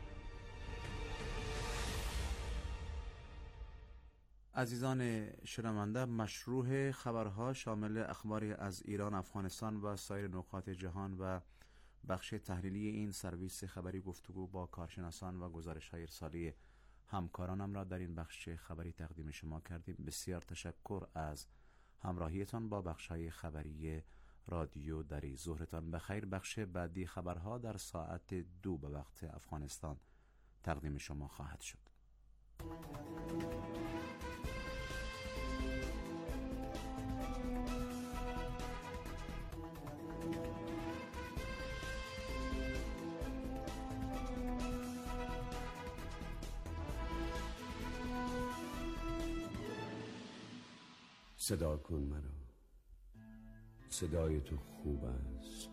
عزیزان شنونده، مشروع خبرها شامل اخباری از ایران، افغانستان و سایر نقاط جهان و بخش تحلیلی این سرویس خبری گفتگو با کارشناسان و گزارش های ارسالی همکارانم را در این بخش خبری تقدیم شما کردیم. بسیار تشکر از همراهیتان با بخش های خبری رادیو دری. ظهرتان بخیر. بخش بعدی خبرها در ساعت دو به وقت افغانستان تقدیم شما خواهد شد. صدا کن مرا، صدای تو خوب است،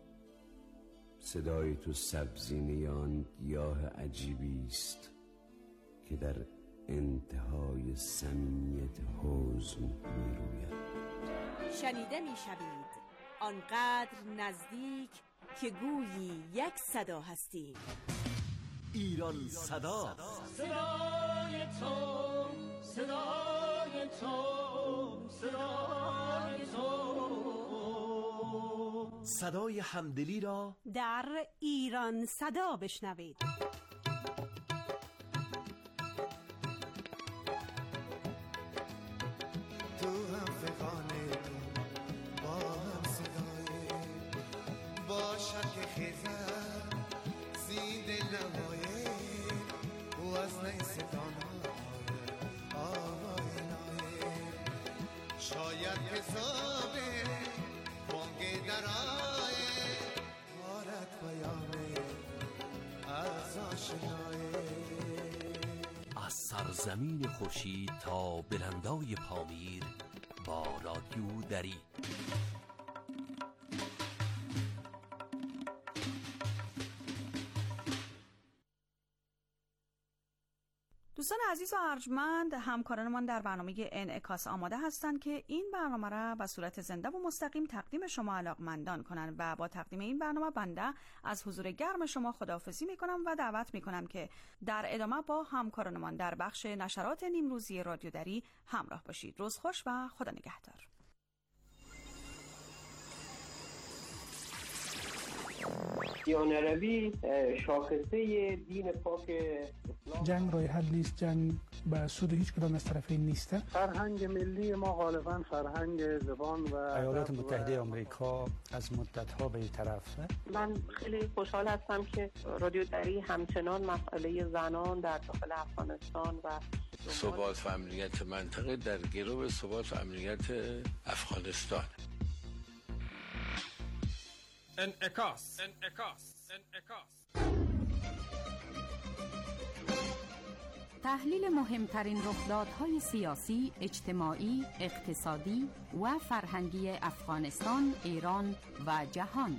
صدای تو سبزینه آن گیاه عجیبی است که در انتهای صمیمیت حزن می روید. شنیده می شوید آنقدر نزدیک که گویی یک صدا هستیم. ایران صدا، صدای تو، صدای تو، صدای تو، صدای همدلی را در ایران صدا بشنوید. تو هم فقانه با هم صدای با شک خیزر زید نمایه و از نیستان آوای نایه شاید حسابه بانگ درائه آرد بیانه از آشنایه. از سرزمین خورشید تا بلندای پامیر با رادیو دری. دوستان عزیز و ارجمند، همکارانمان در برنامه انعکاس آماده هستند که این برنامه را به صورت زنده و مستقیم تقدیم شما علاقمندان کنند و با تقدیم این برنامه بنده از حضور گرم شما خداحافظی میکنم و دعوت میکنم که در ادامه با همکارانمان در بخش نشرات نیمروزی رادیو دری همراه باشید. روز خوش و خدا نگهدار. دیانروی شاخصه دین پاک اسلام. جنگ راه حل نیست، جنگ به سود هیچ کدام از طرفین نیست. فرهنگ ملی ما غالبا فرهنگ زبان و ایالات متحده آمریکا از مدت‌ها به این طرف. من خیلی خوشحال هستم که رادیو دری همچنان مسئله زنان در داخل افغانستان و ثبات و امنیت منطقه در گرو ثبات و امنیت افغانستان. انعکاس انعکاس انعکاس تحلیل مهمترین رخدادهای سیاسی، اجتماعی، اقتصادی و فرهنگی افغانستان، ایران و جهان.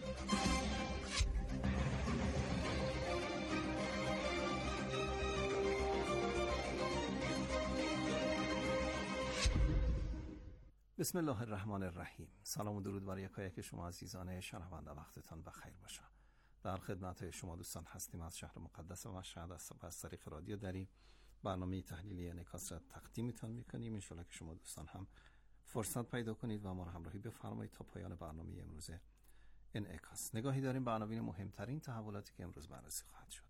بسم الله الرحمن الرحیم. سلام و درود بر یکایک شما عزیزان شنونده، وقتتان بخیر باشه. در خدمت شما دوستان هستیم از شهر مقدس مشهد از طریق رادیو دری برنامه تحلیلی انعکاس را تقدیمتان میکنیم. ان شاءالله که شما دوستان هم فرصت پیدا کنید و ما را همراهی بفرمایید تا پایان برنامه امروز انعکاس. نگاهی داریم به عناوین مهمترین تحولاتی که امروز بررسی خواهد شد.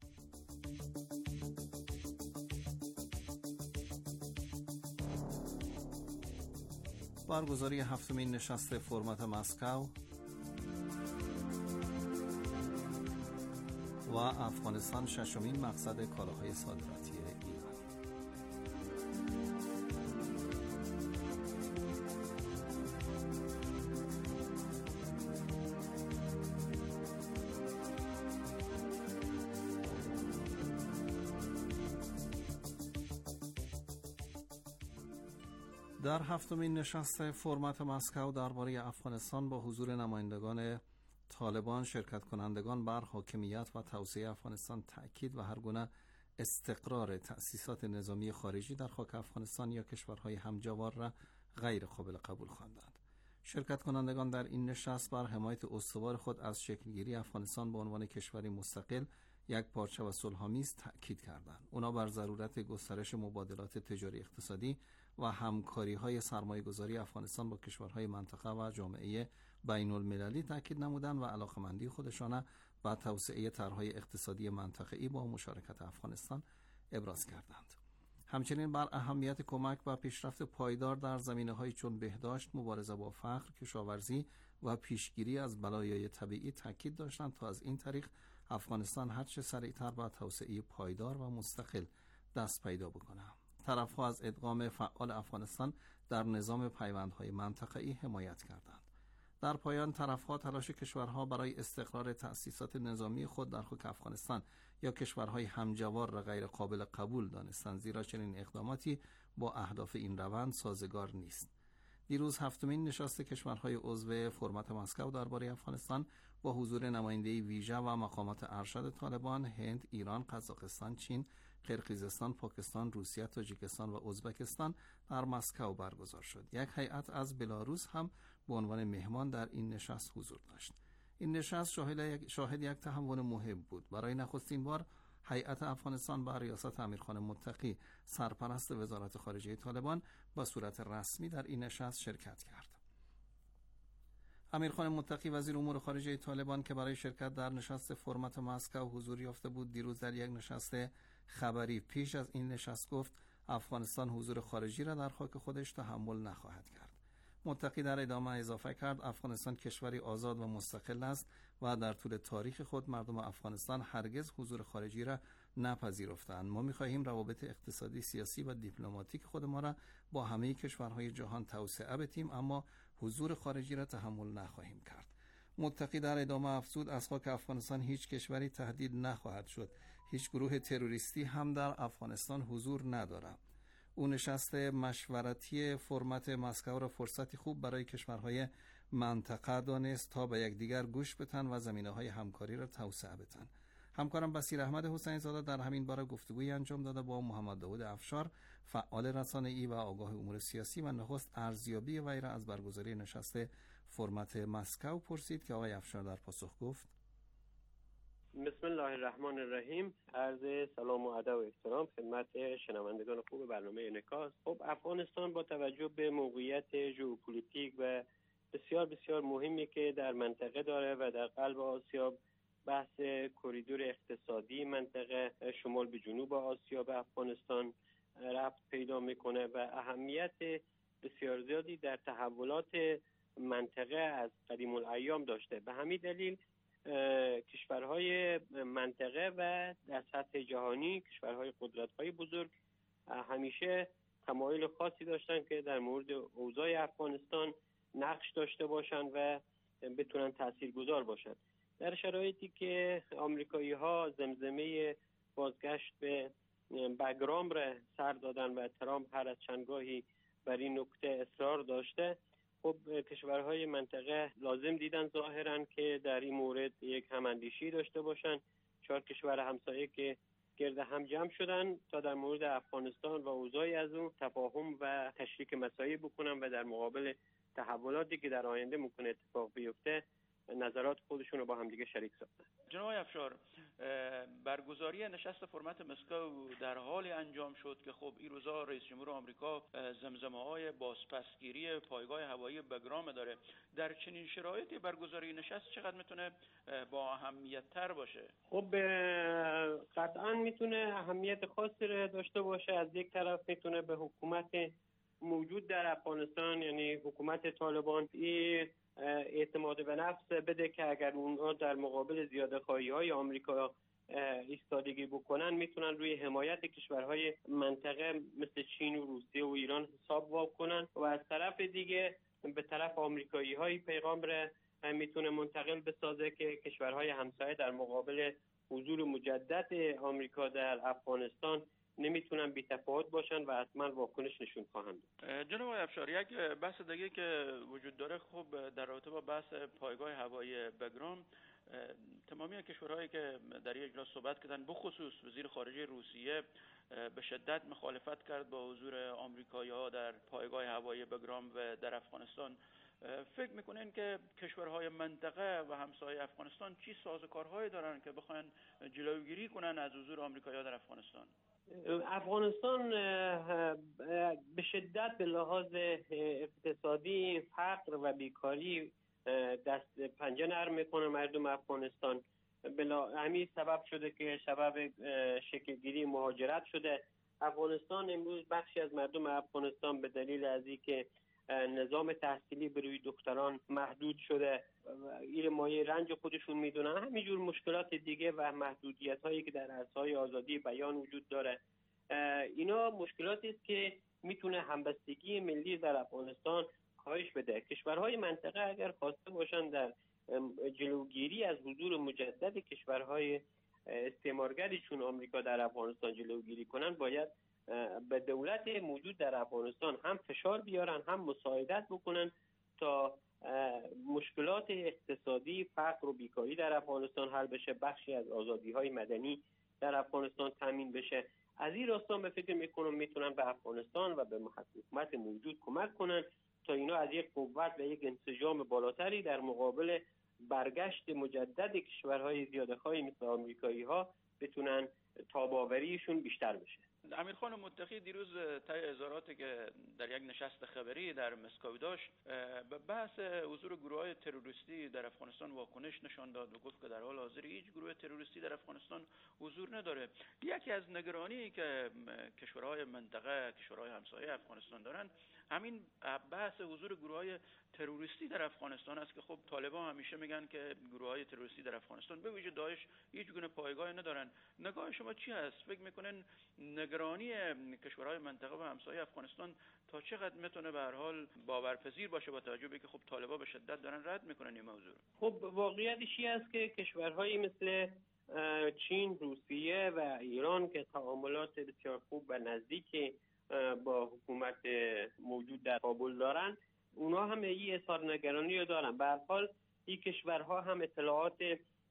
برگزاری هفتمین نشست فرمت مسکو و افغانستان ششمین مقصد کالاهای صادراتی ایران. در هفتمین نشست فرمت مسکو درباره افغانستان با حضور نمایندگان طالبان، شرکت کنندگان بر حاکمیت و توسعه افغانستان تأکید و هر گونه استقرار تأسیسات نظامی خارجی در خاک افغانستان یا کشورهای همجوار را غیر قابل قبول خواندند. شرکت کنندگان در این نشست بر حمایت استوار خود از شکلگیری افغانستان به عنوان کشوری مستقل، یک پارچه و صلح‌آمیز تأکید کردند. اونا بر ضرورت گسترش مبادلات تجاری اقتصادی و همکاری‌های سرمایه‌گذاری افغانستان با کشورهای منطقه و جامعه بین‌المللی تأکید نمودند و علاقه‌مندی خودشان به توسعه طرح‌های اقتصادی منطقه‌ای با مشارکت افغانستان ابراز کردند. همچنین بر اهمیت کمک و پیشرفت پایدار در زمینه‌های چون بهداشت، مبارزه با فقر، کشاورزی و پیشگیری از بلایای طبیعی تأکید داشتند تا از این طریق افغانستان هرچه سریعتر به توسعه پایدار و مستقل دست پیدا بکند. طرف‌ها از ادغام فعال افغانستان در نظام پیوندهای منطقه‌ای حمایت کردند. در پایان طرف‌ها تلاش کشورها برای استقرار تأسیسات نظامی خود در خاک افغانستان یا کشورهای همجوار را غیر قابل قبول دانستند، زیرا چنین اقداماتی با اهداف این روند سازگار نیست. دیروز هفتمین نشست کشورهای عضو فرمت مسکو درباره افغانستان با حضور نماینده ویژه و مقامات ارشد طالبان، هند، ایران، قزاقستان، چین، قرقیزستان، پاکستان، روسیه، تاجیکستان و ازبکستان در مسکو برگزار شد. یک هیئت از بلاروس هم به عنوان مهمان در این نشست حضور داشت. این نشست شاهد یک, شاهد یک تحول مهم بود. برای نخستین بار هیئت افغانستان با ریاست امیرخان متقی، سرپرست وزارت خارجه طالبان، به صورت رسمی در این نشست شرکت کرد. امیرخان متقی وزیر امور خارجه طالبان که برای شرکت در نشست فرمت مسکو حضور یافته بود، دیروز در یک نشست خبری پیش از این نشست گفت افغانستان حضور خارجی را در خاک خودش تحمل نخواهد کرد. متقی در ادامه اضافه کرد افغانستان کشوری آزاد و مستقل است و در طول تاریخ خود مردم افغانستان هرگز حضور خارجی را نپذیرفتند. ما می‌خواهیم روابط اقتصادی، سیاسی و دیپلماتیک خود ما را با همه کشورهای جهان توسعه بدیم، اما حضور خارجی را تحمل نخواهیم کرد. متقی در ادامه افزود از خاک افغانستان هیچ کشوری تهدید نخواهد شد. هیچ گروه تروریستی هم در افغانستان حضور ندارد. او نشست مشورتی فرمت مسکو را فرصتی خوب برای کشورهای منطقه دانست تا به یکدیگر گوش بدن و زمینه‌های همکاری را توسعه بدن. همکارم بصیر احمد حسین زاده در همین باره گفتگویی انجام داده با محمد داود افشار، فعال رسانه‌ای و آگاه امور سیاسی، و نخست ارزیابی وی را از برگزاری نشست فرمت مسکو پرسید که آقای افشار در پاسخ گفت: بسم الله الرحمن الرحیم. عرض سلام و ادب و احترام خدمت شنوندگان خوب برنامه انعکاس. خب افغانستان با توجه به موقعیت ژئوپلیتیک و بسیار بسیار مهمی که در منطقه داره و در قلب آسیا، بحث کریدور اقتصادی منطقه شمال به جنوب آسیا به افغانستان ربط پیدا میکنه و اهمیت بسیار زیادی در تحولات منطقه از قدیم الایام داشته. به همین دلیل کشورهای منطقه و در سطح جهانی، کشورهای قدرت‌های بزرگ همیشه تمایل خاصی داشتن که در مورد اوضاع افغانستان نقش داشته باشند و بتونن تاثیرگذار باشند. در شرایطی که آمریکایی‌ها زمزمه بازگشت به بگرام را سر دادن و ترامپ هر از چندگاهی بر این نکته اصرار داشته، خب کشورهای منطقه لازم دیدن ظاهراً که در این مورد یک هماندیشی داشته باشن. چهار کشور همسایه که گرد هم جمع شدن تا در مورد افغانستان و اوضاعی از اون تفاهم و تشریک مسائل بکنن و در مقابل تحولاتی که در آینده ممکن اتفاق بیفته نظرات خودشون رو با هم دیگه شریک ساختن. جناب افشار، برگزاری نشست فرمت مسکو در حال انجام شد که خب این روزا رئیس جمهور آمریکا زمزمه‌های بازپسگیری پایگاه هوایی بگرام داره. در چنین شرایطی برگزاری نشست چقدر میتونه با اهمیت تر باشه؟ خب قطعا میتونه اهمیت خاصی داشته باشه. از یک طرف میتونه به حکومت موجود در افغانستان، یعنی حکومت طالبان، این اعتماد به نفس بده که اگر اونها در مقابل زیاده‌خواهی‌های آمریکا ایستادگی بکنن میتونن روی حمایت کشورهای منطقه مثل چین و روسیه و ایران حساب واکنن کنن و از طرف دیگه به طرف آمریکایی‌های پیغام را میتونه منتقل بسازه که کشورهای همسایه در مقابل حضور مجدد آمریکا در افغانستان نمیتونن بی‌تفاوت باشن و حتما واکنش نشون خواهند داد. جناب افشار، یک بحث دیگه که وجود داره خب در رابطه با بحث پایگاه هوایی بگرام، تمامی کشورهایی که در یک اجلاس صحبت کردن، بخصوص وزیر خارجه روسیه به شدت مخالفت کرد با حضور آمریکایی‌ها در پایگاه هوایی بگرام و در افغانستان. فکر میکنین که کشورهای منطقه و همسایه افغانستان چی سازوکارهایی دارن که بخواین جلوگیری کنن از حضور آمریکایی‌ها در افغانستان؟ افغانستان به شدت به لحاظ اقتصادی، فقر و بیکاری دست پنجه نرم میکنه مردم افغانستان. بلا همین سبب شده که سبب شکلگیری مهاجرت شده. افغانستان امروز بخشی از مردم افغانستان به دلیل از اینکه نظام تحصیلی بروی دختران محدود شده این مایه رنج خودشون میدونن. همینجور مشکلات دیگه و محدودیت هایی که در عرصه‌های آزادی بیان وجود داره، اینا مشکلاتی است که میتونه همبستگی ملی در افغانستان کاهش بده. کشورهای منطقه اگر خواسته باشن در جلوگیری از حضور مجدد کشورهای استعمارگری چون آمریکا در افغانستان جلوگیری کنن، باید به دولت موجود در افغانستان هم فشار بیارن، هم مساعدت بکنن تا مشکلات اقتصادی، فقر و بیکاری در افغانستان حل بشه، بخشی از آزادی‌های مدنی در افغانستان تامین بشه. از این راستا به فکر میکنم میتونن به افغانستان و به حکومت موجود کمک کنن تا اینا از یک قوت و یک انسجام بالاتری در مقابل برگشت مجدد کشورهای زیاده‌خواهی مثل آمریکایی‌ها بتونن تاب‌آوریشون بیشتر بشه. امیرخان متقی دیروز طی اظهاراتی که در یک نشست خبری در مسکو داشت به بحث حضور گروه‌های تروریستی در افغانستان واکنش نشان داد و گفت که در حال حاضر هیچ گروه تروریستی در افغانستان حضور نداره. یکی از نگرانی که کشورهای منطقه، کشورهای همسایه افغانستان دارن همین بحث حضور گروه‌های تروریستی در افغانستان است که خب طالبان همیشه میگن که گروه‌های تروریستی در افغانستان به ویژه داعش هیچ گونه پایگاه ندارن. نگاه شما چی هست؟ فکر میکنن نگرانی کشورهای منطقه و همسایه افغانستان تا چقدر میتونه به هر حال باورپذیر باشه با توجه به که خب طالبان به شدت دارن رد میکنن این موضوع؟ خب واقعیتش این است که کشورهایی مثل چین، روسیه و ایران که تعاملات بسیار خوب و نزدیک با حکومت موجود در کابل دارن، اونا هم این اظهار نگرانی رو دارن. به هر حال این کشورها هم اطلاعات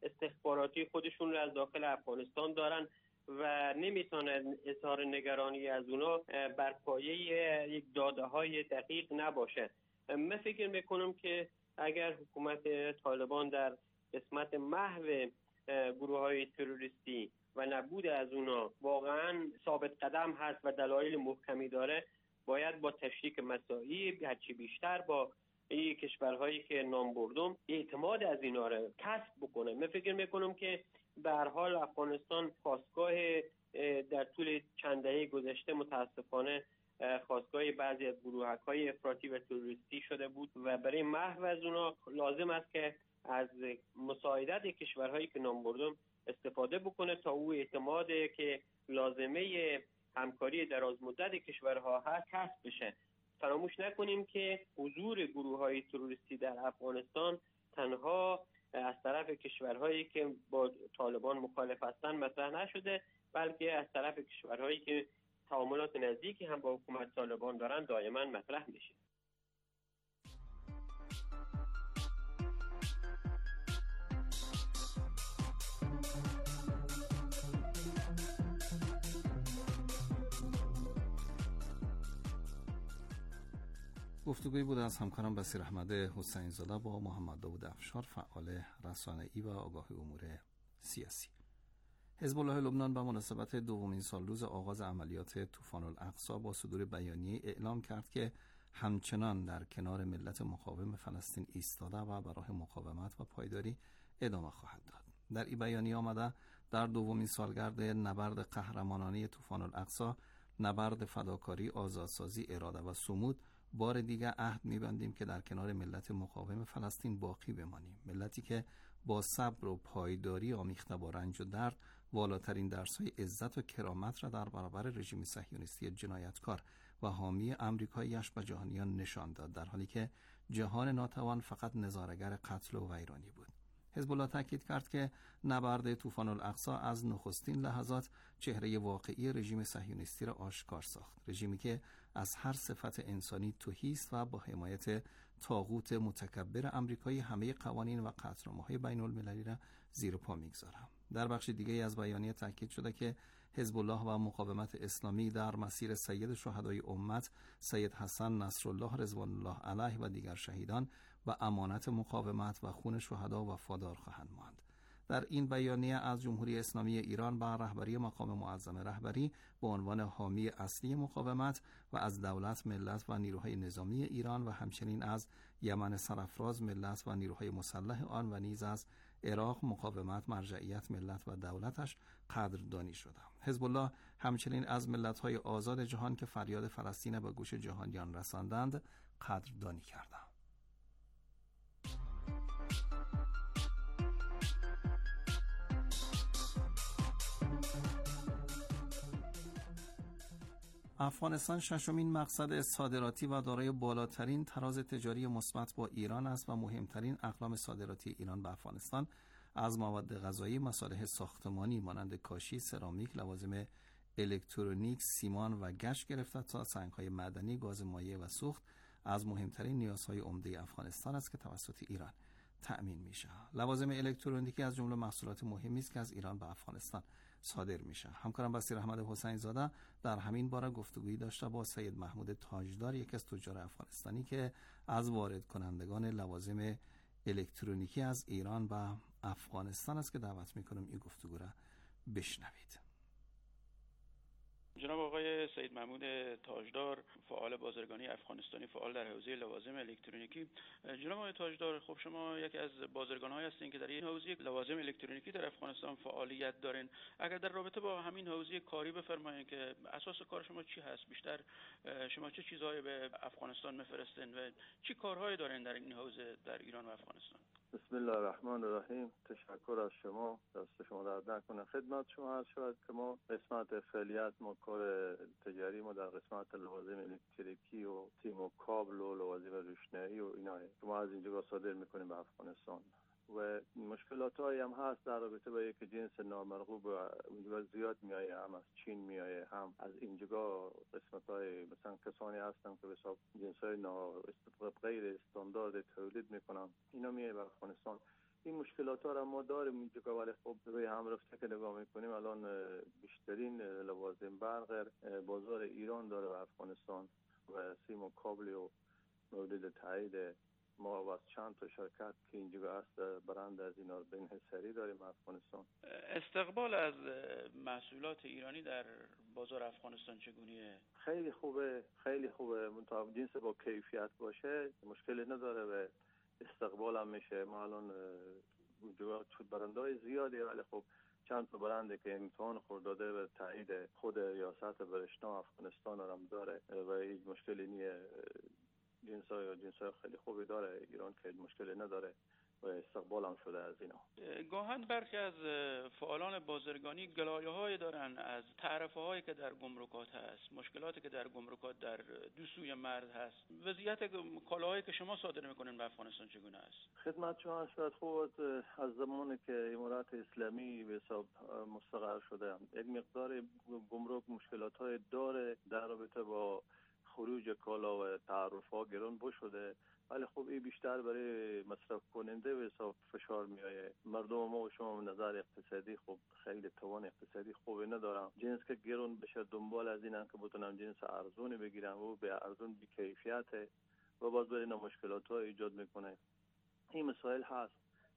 استخباراتی خودشون رو از داخل افغانستان دارن و نمیتونن اظهار نگرانی از اونا بر پایه یک داده های دقیق نباشه. من فکر میکنم که اگر حکومت طالبان در قسمت محو گروه های تروریستی و نبود از اونا واقعا ثابت قدم هست و دلایل محکمی داره، باید با تشریک مساعی هرچی بیشتر با این کشورهایی که نام بردم اعتماد از اینا رو کسب بکنه. من فکر میکنم که به هر حال افغانستان خاستگاه در طول چند دهه گذشته متاسفانه خاستگاه بعضی از گروهک‌های افراطی و تروریستی شده بود و برای محو از اونا لازم است که از مساعدت کشورهایی که نام بردم استفاده بکنه تا او اعتمادی که لازمه همکاری دراز مدت کشورها هست کسب بشه. فراموش نکنیم که حضور گروه‌های تروریستی در افغانستان تنها از طرف کشورهایی که با طالبان مخالف هستند مطرح نشده، بلکه از طرف کشورهایی که تعاملات نزدیکی هم با حکومت طالبان دارن دائما مطرح میشه. گفتگویی بود از همکارم بصیر احمد حسین زاده با محمد داوود افشار، فعال رسانه‌ای و آگاه امور سیاسی. حزب الله لبنان به مناسبت دومین سالروز آغاز عملیات طوفان الاقصی با صدور بیانیه اعلام کرد که همچنان در کنار ملت مقاوم فلسطین ایستاده و برای مقاومت و پایداری ادامه خواهد داد. در این بیانیه آمده در دومین سالگرد نبرد قهرمانانه طوفان الاقصی، نبرد فداکاری، آزادسازی، اراده و صمود، بار دیگر عهد می‌بندیم که در کنار ملت مقاوم فلسطین باقی بمانیم، ملتی که با صبر و پایداری آمیخته با رنج و درد والاترین درس‌های عزت و کرامت را در برابر رژیم صهیونیستی جنایتکار و حامی آمریکایی‌اش به جهانیان نشان داد، در حالی که جهان ناتوان فقط نظاره‌گر قتل و ویرانی بود. حزب الله تاکید کرد که نبرد طوفان الاقصی از نخستین لحظات چهره واقعی رژیم صهیونیستی را آشکار ساخت، رژیمی که از هر صفت انسانی تهی است و با حمایت طاغوت متکبر آمریکایی همه قوانین و قطعنامه‌های بین‌المللی را زیر پا می‌گذارد. در بخش دیگری از بیانیه تاکید شده که حزب الله و مقاومت اسلامی در مسیر سید شهدای امت سید حسن نصرالله رضوان الله علیه و دیگر شهیدان و امانت مقاومت و خون شهدا وفادار خواهند ماند. در این بیانیه از جمهوری اسلامی ایران با رهبری مقام معظم رهبری به عنوان حامی اصلی مقاومت و از دولت، ملت و نیروهای نظامی ایران و همچنین از یمن سرافراز، ملت و نیروهای مسلح آن و نیز از عراق مقاومت، مرجعیت ملت و دولتش قدردانی شده. حزب الله همچنین از ملت‌های آزاد جهان که فریاد فلسطین به گوش جهانیان رساندند قدردانی کرده. افغانستان ششمین مقصد صادراتی و دارای بالاترین تراز تجاری مثبت با ایران است و مهمترین اقلام صادراتی ایران به افغانستان از مواد غذایی، مصالح ساختمانی مانند کاشی، سرامیک، لوازم الکترونیک، سیمان و گچ گرفته تا سنگ‌های معدنی، گاز مایع و سوخت از مهمترین نیازهای عمده افغانستان است که توسط ایران تأمین میشه. لوازم الکترونیکی از جمله محصولات مهمی است که از ایران به افغانستان صادر میشه. همکارم بصیر احمد حسین زاده در همین باره گفتگویی داشته با سید محمود تاجدار، یکی از تجار افغانستانی که از وارد کنندگان لوازم الکترونیکی از ایران به افغانستان است که دعوت میکنم این گفتگو را بشنوید. جناب آقای سید محمود تاجدار، فعال بازرگانی افغانستانی، فعال در حوزه لوازم الکترونیکی. جناب آقای تاجدار، خب شما یکی از بازرگان‌هایی هستین که در این حوزه لوازم الکترونیکی در افغانستان فعالیت دارین. اگر در رابطه با همین حوزه کاری بفرمایید که اساس کار شما چی هست؟ بیشتر شما چه چیزهایی به افغانستان میفرستین و چی کارهایی دارین در این حوزه در ایران و افغانستان؟ بسم الله الرحمن الرحیم. تشکر از شما، دست شما درد نکنه. خدمت شما عرض شود که ما قسمت فعالیت ما کار تجاری ما در قسمت لوازم الکتریکی و سیم و کابل و لوازم روشنایی و اینا که ما از اینجا صادر میکنیم به افغانستان و مشکلات هایی هم هست در رابطه با یک جنس نامرغوب اونجا زیاد میایه، هم از چین میایه، هم از اینجا قسمت های مثلا کسانی هستن که به حساب جنس های غیر استاندارد تولید میکنن، اینا میایه به افغانستان. این مشکلات ها را ما داریم اینجا، ولی خب روی هم رفته که نگاه میکنیم الان بیشترین لوازم برق بازار ایران داره و افغانستان و سیم و کابل و مورد تایید ما و از چند تا شرکت که اینجا هست برند از اینا رو به انحصاری داریم افغانستان. استقبال از محصولات ایرانی در بازار افغانستان چگونیه؟ خیلی خوبه، خیلی خوبه. منتها جنس با کیفیت باشه مشکلی نداره و استقبال هم میشه. ما الان اونجا برندهای زیادی، ولی خب چند تا برنده که امتحان خورد داده و تایید خود ریاست برشنا افغانستان هم داره و هیچ مشکلی نیه. جنسای یا جنسای خیلی خوبی داره ایران که مشکلی نداره و استقبال هم شده از اینا. گاهن برخی از فعالان بازرگانی گلایه های دارن از تعرفه هایی که در گمرکات هست، مشکلاتی که در گمرکات در دو سوی مرز هست. وضعیت کالاهایی که شما صادر میکنین به افغانستان چگونه است؟ خدمت شما شاید خوب از زمانی که امارات اسلامی به حساب مستقر شده یک مقدار گمرک مشکلات های داره در رابطه با خروج کالا و تعرفه ها گران بو شده، ولی خب این بیشتر برای مصرف کننده به حساب فشار میایه. مردم ما و شما نظر اقتصادی خب خیلی توان اقتصادی خوبی ندارم. جنس که گران بشه دنبال از اینن که بتونم جنس ارزونی بگیرم و به ارزون بی کیفیته و باز برای اینا مشکلات ها ایجاد میکنه. این مسائل هست.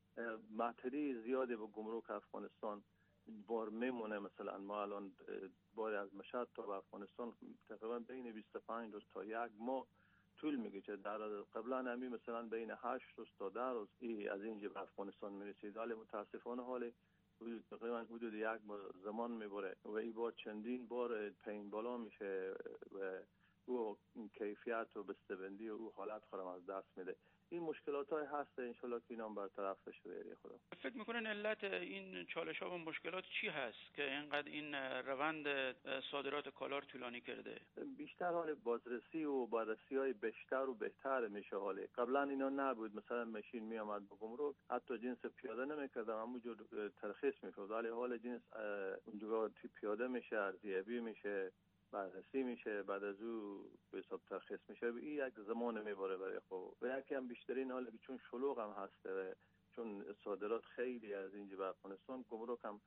معطلی زیادی به گمرک افغانستان بار میمونه. مثلا ما الان بار از مشهد تا به افغانستان تقریبا بین بیست و پنج روز تا یک ماه طول میگیره. در قبلا همی مثلا بین هشت روز تا ده روز ای از اینجا به افغانستان میرسید، ولی متاسفانه حال تقریبا حدود یک زمان میبره و این بار چندین بار پین بالا میشه و او کیفیت و بسته‌بندی و او حالت خودم از دست میده. این مشکلات های هست، انشالله که اینا هم برطرف بشه به خدا. فکر میکنن علت این چالش ها و مشکلات چی هست که اینقدر این روند صادرات کالا طولانی کرده؟ بیشتر حال بازرسی و بررسی های بیشتر و بهتر میشه. حالی قبلا اینا نبود. مثلا ماشین می آمد به گمرک حتی جنس پیاده نمیکرد، همونجور ترخیص میکرد، ولی حال جنس اونجا پیاده میشه، ارزیابی میشه، بررسی میشه، بعد از او به حساب ترخیص میشه. این یک زمان میبره برای خب و یکی هم بیشترین حالا که چون شلوغ هم هسته، چون صادرات خیلی از اینجا به افغانستان گمرک هم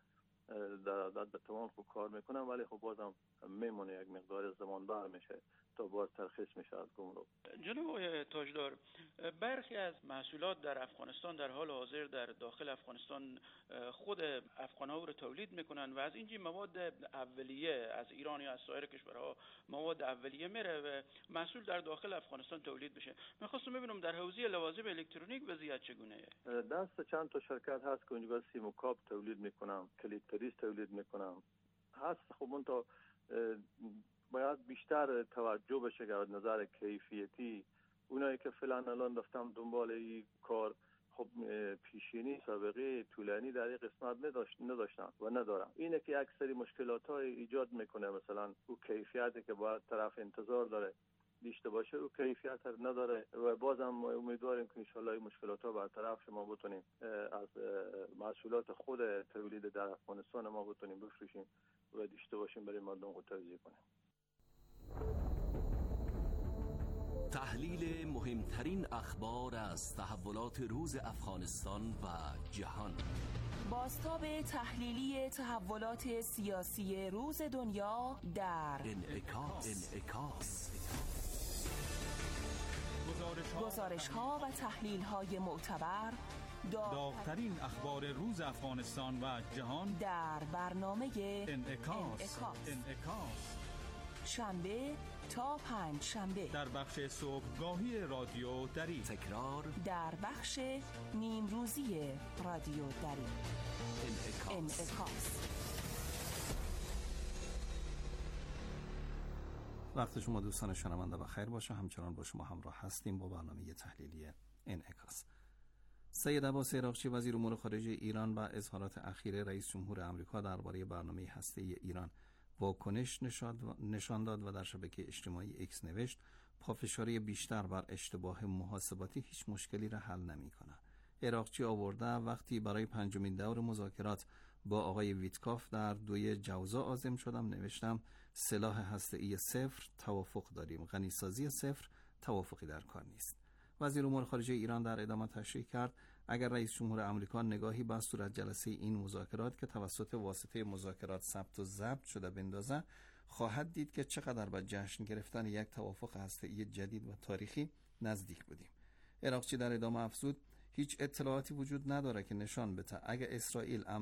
در در تمام خوب کار میکنن، ولی خب بازم میمونه یک مقدار زمان بر میشه تا باز ترخیص میشه از گمرک. جناب آقای تاجدار، برخی از محصولات در افغانستان در حال حاضر در داخل افغانستان خود افغان‌ها رو تولید میکنن و از اینجا مواد اولیه از ایران یا از سایر کشورها مواد اولیه میره و محصول در داخل افغانستان تولید بشه. میخواستم ببینم در حوزه لوازم الکترونیک وضعیت چگونه؟ دست چند تا شرکت هست که اونجا سیم و کاب تولید میکنن، کلید پریز تولید میکنن هست. خب اون تا باید بیشتر توجه بشه که از نظر کیفیتی اونایی که فعلا الان رفتم دنبال این کار خب پیشینی سابقه طولانی در این قسمت نداشت نداشتن و ندارن. اینه که اکثری مشکلات های ایجاد میکنه. مثلا او کیفیتی که باید طرف انتظار داره داشته باشه او کیفیت نداره و بازم امیدواریم که انشالله این مشکلات ها برطرف شما بتونیم از محصولات خود تولید در افغانستان ما بتونیم بفروشیم و داشته باشیم برای مردم خود توزیع کنیم. تحلیل مهمترین اخبار از تحولات روز افغانستان و جهان. بازتاب تحلیلی تحولات سیاسی روز دنیا در انعکاس. انعکاس. گزارش ها و تحلیل های معتبر، داغ‌ترین اخبار روز افغانستان و جهان در برنامه انعکاس. انعکاس. شنبه تا پنج شنبه در بخش صبحگاهی رادیو دری، تکرار در بخش نیم روزی رادیو دری. انعکاس. انعکاس. وقت شما دوستان شنونده بخیر باشه. همچنان با شما همراه هستیم با برنامه تحلیلی انعکاس. سید عباس عراقچی وزیر امور خارجه ایران با اظهارات اخیر رئیس جمهور آمریکا درباره برنامه هسته‌ای ایران واکنش نشان داد و در شبکه اجتماعی ایکس نوشت پافشاری بیشتر بر اشتباه محاسباتی هیچ مشکلی را حل نمی‌کند. عراقچی آورده وقتی برای پنجمین دور مذاکرات با آقای ویتکاف در دوی جوزا عازم شدم نوشتم سلاح هسته‌ای صفر توافق داریم، غنیسازی صفر توافقی در کار نیست. وزیر امور خارجه ایران در ادامه تشریح کرد اگر رئیس جمهور آمریکا نگاهی به صورت جلسه این مذاکرات که توسط واسطه مذاکرات ثبت و ضبط شده بندازه، خواهد دید که چقدر به جشن گرفتن یک توافق هسته‌ای جدید و تاریخی نزدیک بودیم. عراقچی در ادامه افزود: هیچ اطلاعاتی وجود نداره که نشان بده اگر اسرائیل